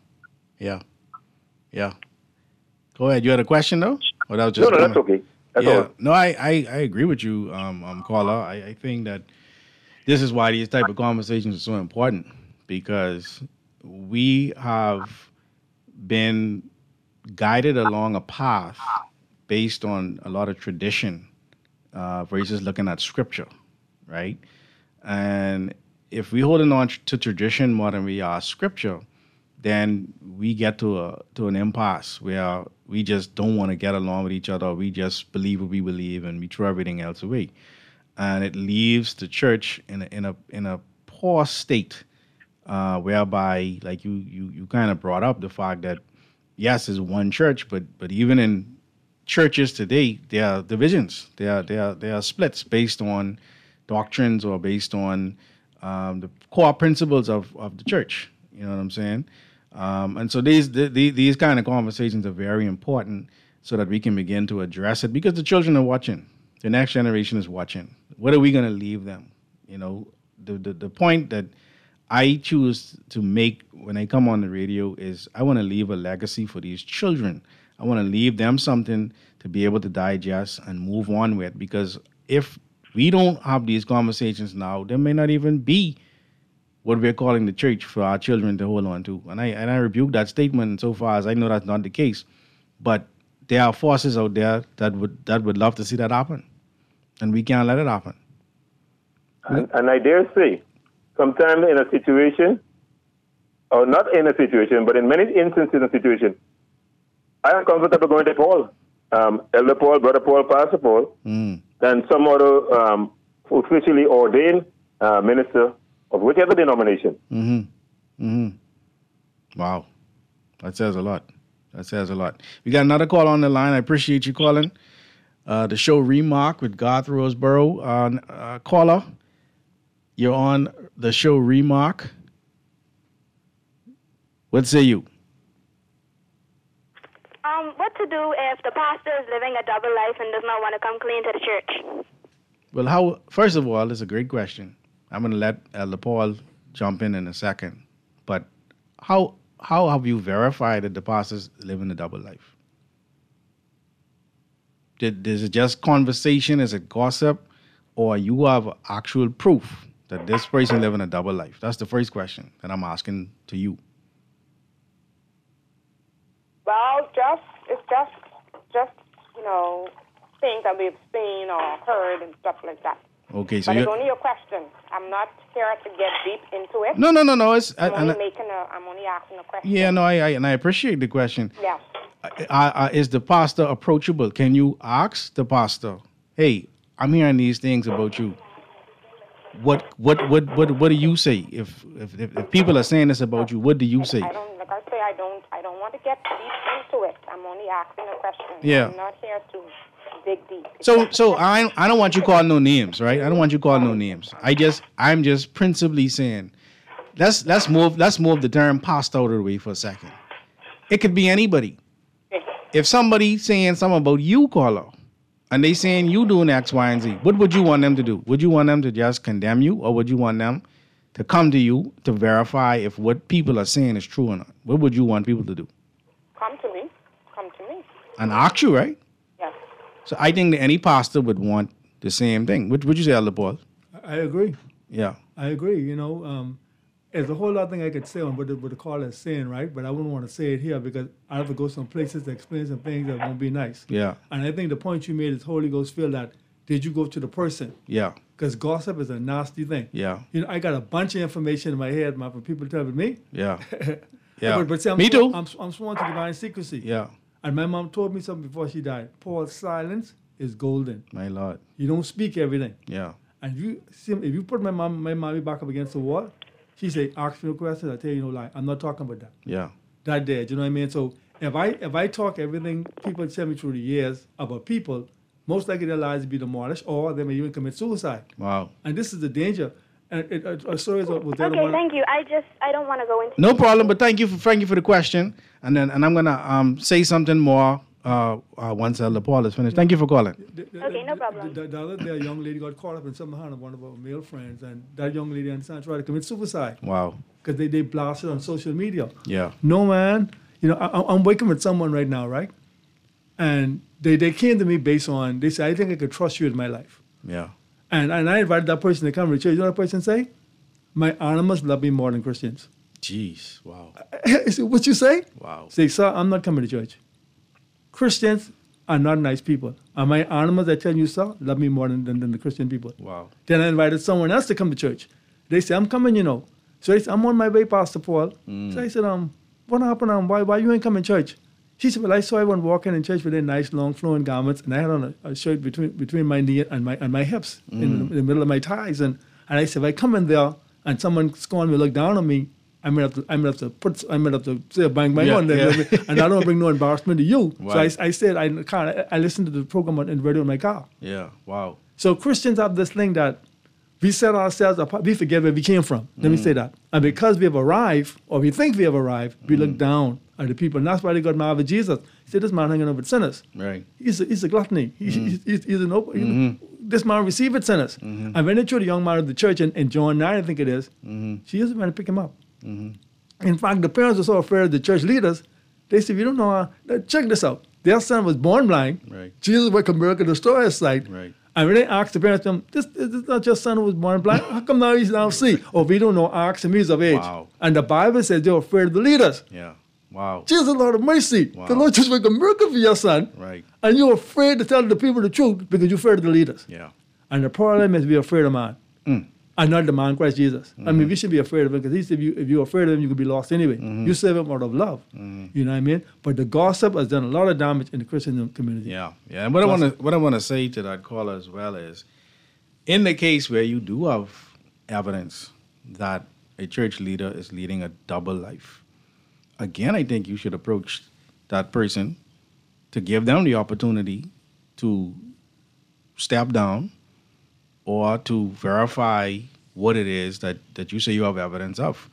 Go ahead. You had a question, though? Or that was just no, that's okay. That's all. No, I agree with you, caller. I think that this is why these type of conversations are so important, because we have been guided along a path based on a lot of tradition versus looking at scripture, right? And if we're holding on to tradition more than we are scripture, then we get to an impasse where we just don't want to get along with each other. We just believe what we believe and we throw everything else away. And it leaves the church in a poor state, whereby, like you kind of brought up the fact that, yes, it's one church, but even in churches today, there are divisions. There are splits based on doctrines or based on the core principles of the church. You know what I'm saying? And so these kind of conversations are very important so that we can begin to address it, because the children are watching. The next generation is watching. What are we going to leave them? You know, the point that I choose to make when I come on the radio is I want to leave a legacy for these children. I want to leave them something to be able to digest and move on with, because if we don't have these conversations now, there may not even be what we're calling the church for our children to hold on to. And I rebuke that statement so far as I know that's not the case. But there are forces out there that would love to see that happen. And we can't let it happen. And I dare say, sometimes in a situation, or not in a situation, but in many instances in a situation, I am comfortable going to Paul, Elder Paul, Brother Paul, Pastor Paul, than some other officially ordained minister of whichever denomination. Wow. That says a lot. We got another call on the line. I appreciate you calling. The show Remark with Garth Roseborough. Caller, you're on the show Remark. What say you? What to do if the pastor is living a double life and does not want to come clean to the church? Well, first of all, it's a great question. I'm going to let Elder Paul jump in a second. But how have you verified that the pastor's living a double life? Is it just conversation? Is it gossip? Or you have actual proof that this person living a double life? That's the first question that I'm asking to you. Well, it's just things that we've seen or heard and stuff like that. Okay, so but it's only a question. I'm not here to get deep into it. No. I'm only asking a question. Yeah, no, I appreciate the question. Yes. Is the pastor approachable? Can you ask the pastor, "Hey, I'm hearing these things about you. What do you say? If people are saying this about you, what do you say?" I don't want to get deep into it. I'm only asking a question. Yeah. I'm not here to dig deep. So I don't want you calling no names, right? I don't want you calling no names. I'm just principally saying, let's move the term pastor out of the way for a second. It could be anybody. If somebody saying something about you, caller, and they saying you doing X, Y, and Z, what would you want them to do? Would you want them to just condemn you, or would you want them to come to you to verify if what people are saying is true or not? What would you want people to do? Come to me. And ask you, right? Yes. So I think that any pastor would want the same thing. What would you say, Elder Paul? I agree. Yeah. I agree. There's a whole lot of things I could say on what the caller is saying, right? But I wouldn't want to say it here because I have to go some places to explain some things that won't be nice. Yeah. And I think the point you made is Holy Ghost feel that, did you go to the person? Yeah. Because gossip is a nasty thing. Yeah. I got a bunch of information in my head from people telling me. Yeah. Yeah. But see, me too. I'm sworn to divine secrecy. Yeah. And my mom told me something before she died. Paul's silence is golden. My Lord. You don't speak everything. Yeah. And if you put my mommy back up against the wall, she say, ask me no questions, I tell you no lie. I'm not talking about that. Yeah. That day, do you know what I mean? So if I talk everything people tell me through the years about people, most likely their lives will be demolished or they may even commit suicide. Wow. And this is the danger. And stories was there. Okay, thank you. I don't want to go into. No problem, but thank you for the question. And I'm gonna say something more once Elder Paul is finished. Thank you for calling. Okay, no problem. The other day, a young lady got caught up in something with one of our male friends, and that young lady and son tried to commit suicide. Wow. Because they blasted on social media. Yeah. No, man. You know, I'm working with someone right now, right? And they came to me based on, they said, I think I could trust you in my life. Yeah. And I invited that person to come to church. You know what that person say? My animals love me more than Christians. Jeez. Wow. I said, what you say? Wow. Say, sir, I'm not coming to church. Christians are not nice people. And my animals, I tell you, sir, love me more than the Christian people. Wow. Then I invited someone else to come to church. They say, I'm coming, you know. So they said, I'm on my way, Pastor Paul. So I said, what happened? Why you ain't coming to church? She said, well, I saw everyone walking in church with their nice, long, flowing garments, and I had on a shirt between my knee and my hips, in the middle of my thighs. And I said, if I come in there and someone's going to look down on me, I'm gonna have to say bang on there, and I don't bring no embarrassment to you. Right. So I said, I listened to the program on the radio in my car. Yeah. Wow. So Christians have this thing that we set ourselves apart. We forget where we came from. Let me say that. And because we have arrived, or we think we have arrived, we look down at the people. And that's why they got mad with Jesus. He said, this man hanging over sinners. Right. He's a gluttony. He's an open. This man received sinners. And when they threw the young man at the church in John 9, I think it is, she isn't going to pick him up. In fact, the parents were so afraid of the church leaders, they said, you don't know how, check this out. Their son was born blind. Right. Jesus went to miracle destroy his sight. Right. And when they asked the parents, this is not your son who was born blind. How come now he's now see? Or we don't know, ask him, he's of age. Wow. And the Bible says they're afraid of the leaders. Yeah. Wow. Jesus, Lord of mercy. Wow. The Lord just make a miracle for your son. Right. And you're afraid to tell the people the truth because you're afraid of the leaders. Yeah. And the problem is we're afraid of man. And not the man Christ Jesus. I mean, we should be afraid of him because he said if you're afraid of him, you could be lost anyway. You serve him out of love. You know what I mean? But the gossip has done a lot of damage in the Christian community. Yeah, yeah. And what I want to say to that caller as well is, in the case where you do have evidence that a church leader is leading a double life, again, I think you should approach that person to give them the opportunity to step down or to verify what it is that you say you have evidence of.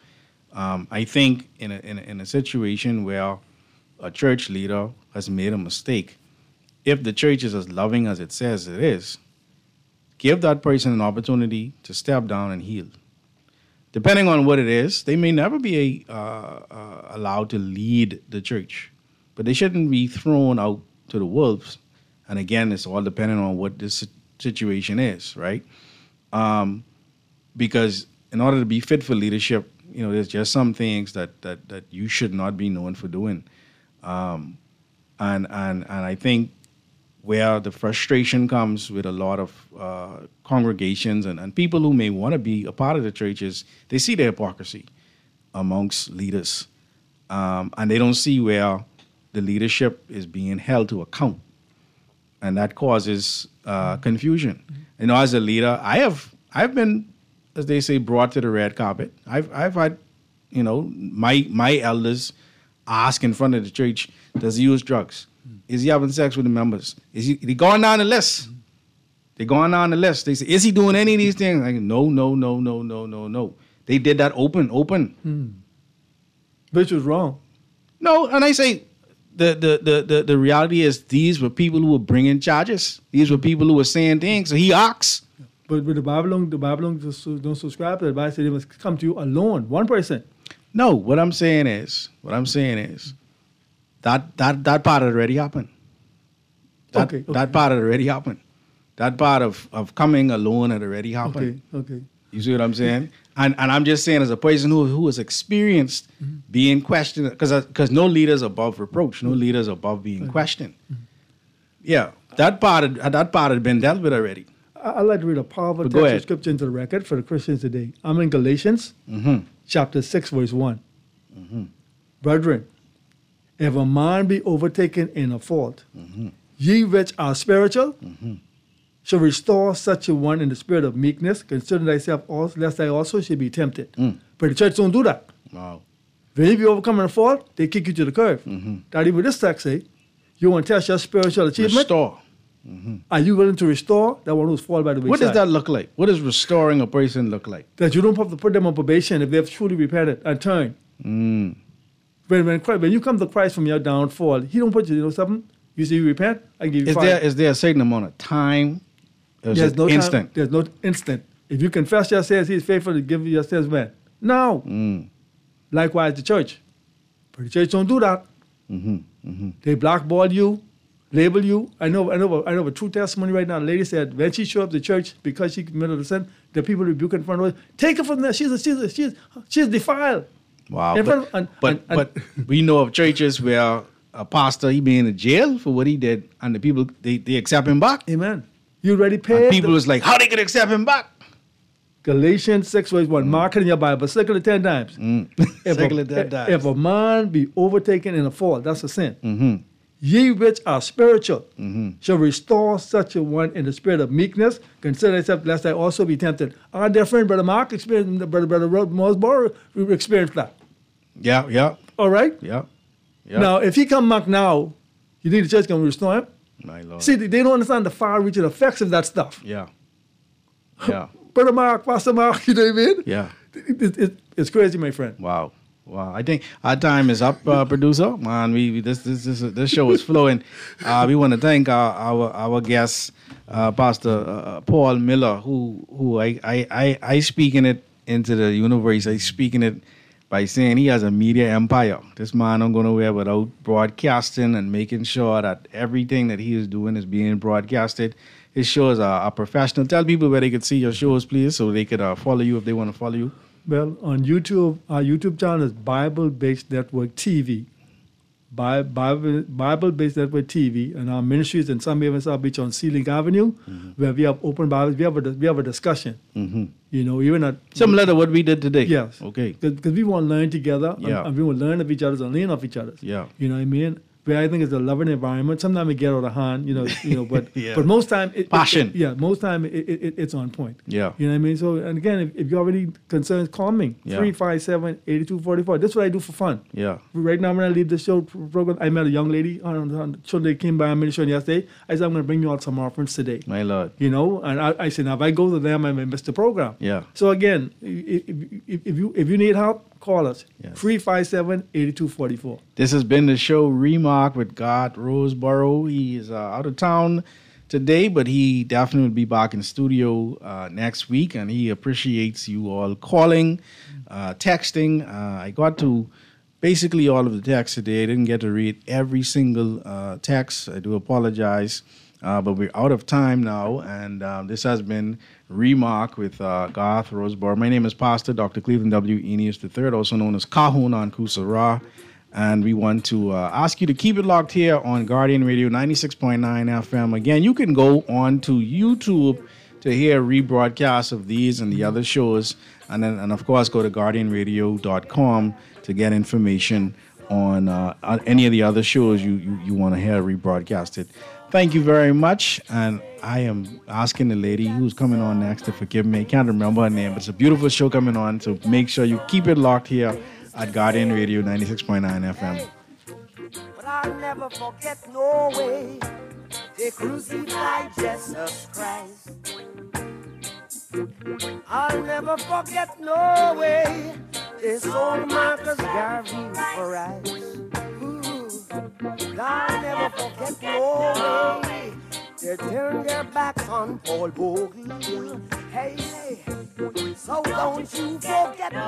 I think in a situation where a church leader has made a mistake, if the church is as loving as it says it is, give that person an opportunity to step down and heal. Depending on what it is, they may never be allowed to lead the church, but they shouldn't be thrown out to the wolves. And again, it's all depending on what this situation is, right? Because in order to be fit for leadership, there's just some things that you should not be known for doing. And I think where the frustration comes with a lot of congregations and people who may want to be a part of the church is they see the hypocrisy amongst leaders. And they don't see where the leadership is being held to account. And that causes confusion. As a leader, I've been, as they say, brought to the red carpet. I've had, my elders ask in front of the church, does he use drugs? Is he having sex with the members? Is he going down the list? They're going down the list. They say, is he doing any of these things? Like, no. They did that open. Which was wrong. No, and I say, the reality is these were people who were bringing charges. These were people who were saying things. So he asks. But the Bible don't subscribe to it. The Bible said they must come to you alone, one person. No, what I'm saying is that part already happened. That part already happened. That part of coming alone had already happened. Okay. You see what I'm saying? And I'm just saying, as a person who has experienced being questioned, because no leader is above reproach, no leader is above being questioned. Yeah, that part had been dealt with already. I'd like to read a powerful text of scripture into the record for the Christians today. I'm in Galatians, chapter 6, verse 1. Brethren, if a man be overtaken in a fault, ye which are spiritual, shall restore such a one in the spirit of meekness, considering thyself also, lest I also should be tempted. But the church don't do that. Wow. When you overcome in a fault, they kick you to the curb. That even this text say, you want to test your spiritual achievement? Restore. Are you willing to restore that one who's fallen by the wayside? What does that look like? What does restoring a person look like? That you don't have to put them on probation if they've truly repented and turned. Mm. When you come to Christ from your downfall, He don't put you, something? You say you repent, I give you fire. Is there a certain amount of time? Or is There's it no instant? time. There's no instant. If you confess your sins, He is faithful to give you your sins when? Now. Likewise, the church. But the church don't do that. They blackball you, label you. I know a true testimony right now. A lady said when she showed up to church because she committed a sin, the people rebuke in front of her. Take her from there. She's defiled. Wow. But we know of churches where a pastor, he be in the jail for what he did, and the people, they accept him back. Amen. You already paid. And people was like, how they could accept him back? Galatians 6 verse 1. Mark it in your Bible. Circle it 10 times. Circle it 10 times. If a man be overtaken in a fault, that's a sin. Ye which are spiritual shall restore such a one in the spirit of meekness. Consider yourself lest I also be tempted. Our dear friend, Brother Mark, experienced, Brother Mosborough experienced that. Yeah. All right? Yeah. Now, if he come back now, you think the church can restore him? My Lord. See, they don't understand the far-reaching effects of that stuff. Yeah. Brother Mark, Pastor Mark, you know what I mean? Yeah. It's crazy, my friend. Wow. I think our time is up, producer. Man, this show is flowing. We want to thank our guest, Pastor Paul Miller, who I speaking it into the universe. I speaking it by saying he has a media empire. This man don't go nowhere without broadcasting and making sure that everything that he is doing is being broadcasted. His shows are professional. Tell people where they could see your shows, please, so they could follow you if they want to follow you. Well, on YouTube, our YouTube channel is Bible-Based Network TV. Bible-Based Network TV, and our ministry is in Sunbeam and South Beach on Sea Link Avenue, where we have open Bibles. We have a discussion. You know, even at similar to what we did today. Yes. Okay. Because we want to learn together, Yeah. and we want to learn of each other and lean off each other. Yeah. You know what I mean? Where I think it's a loving environment. Sometimes it get out of hand, but Yeah. but most time Passion. most time it's on point. Yeah. You know what I mean? So, and again, if you have any concerns, call me. Yeah. 357-8244. That's what I do for fun. Yeah. Right now, when I leave the show program, I met a young lady on the show. They came by our ministry yesterday. I said, I'm going to bring you out some offerings today. My Lord. You know, and I said, now if I go to them, I may miss the program. Yeah. So again, if you need help, call us. 357-8244. This has been the show Remark with God Roseborough. He is out of town today, but he definitely will be back in the studio next week, and he appreciates you all calling, texting. I got to basically all of the texts today. I didn't get to read every single text. I do apologize, but we're out of time now, and this has been Remark with Garth Roseborough. My name is Pastor Dr. Cleveland W. Eneas III, also known as Kahun on Kusara. And we want to ask you to keep it locked here on Guardian Radio 96.9 FM. Again, you can go on to YouTube to hear rebroadcasts of these and the other shows. And of course, go to guardianradio.com to get information on any of the other shows you want to hear rebroadcasted. Thank you very much. And I am asking the lady who's coming on next to forgive me. I can't remember her name, but it's a beautiful show coming on. So make sure you keep it locked here at Guardian Radio 96.9 FM. But I'll never forget no way they crucified Jesus Christ. I'll never forget no way they sold Marcus Garvey for rice. I'll never forget no way they turned their backs on Paul Bogle. Hey, so don't you forget.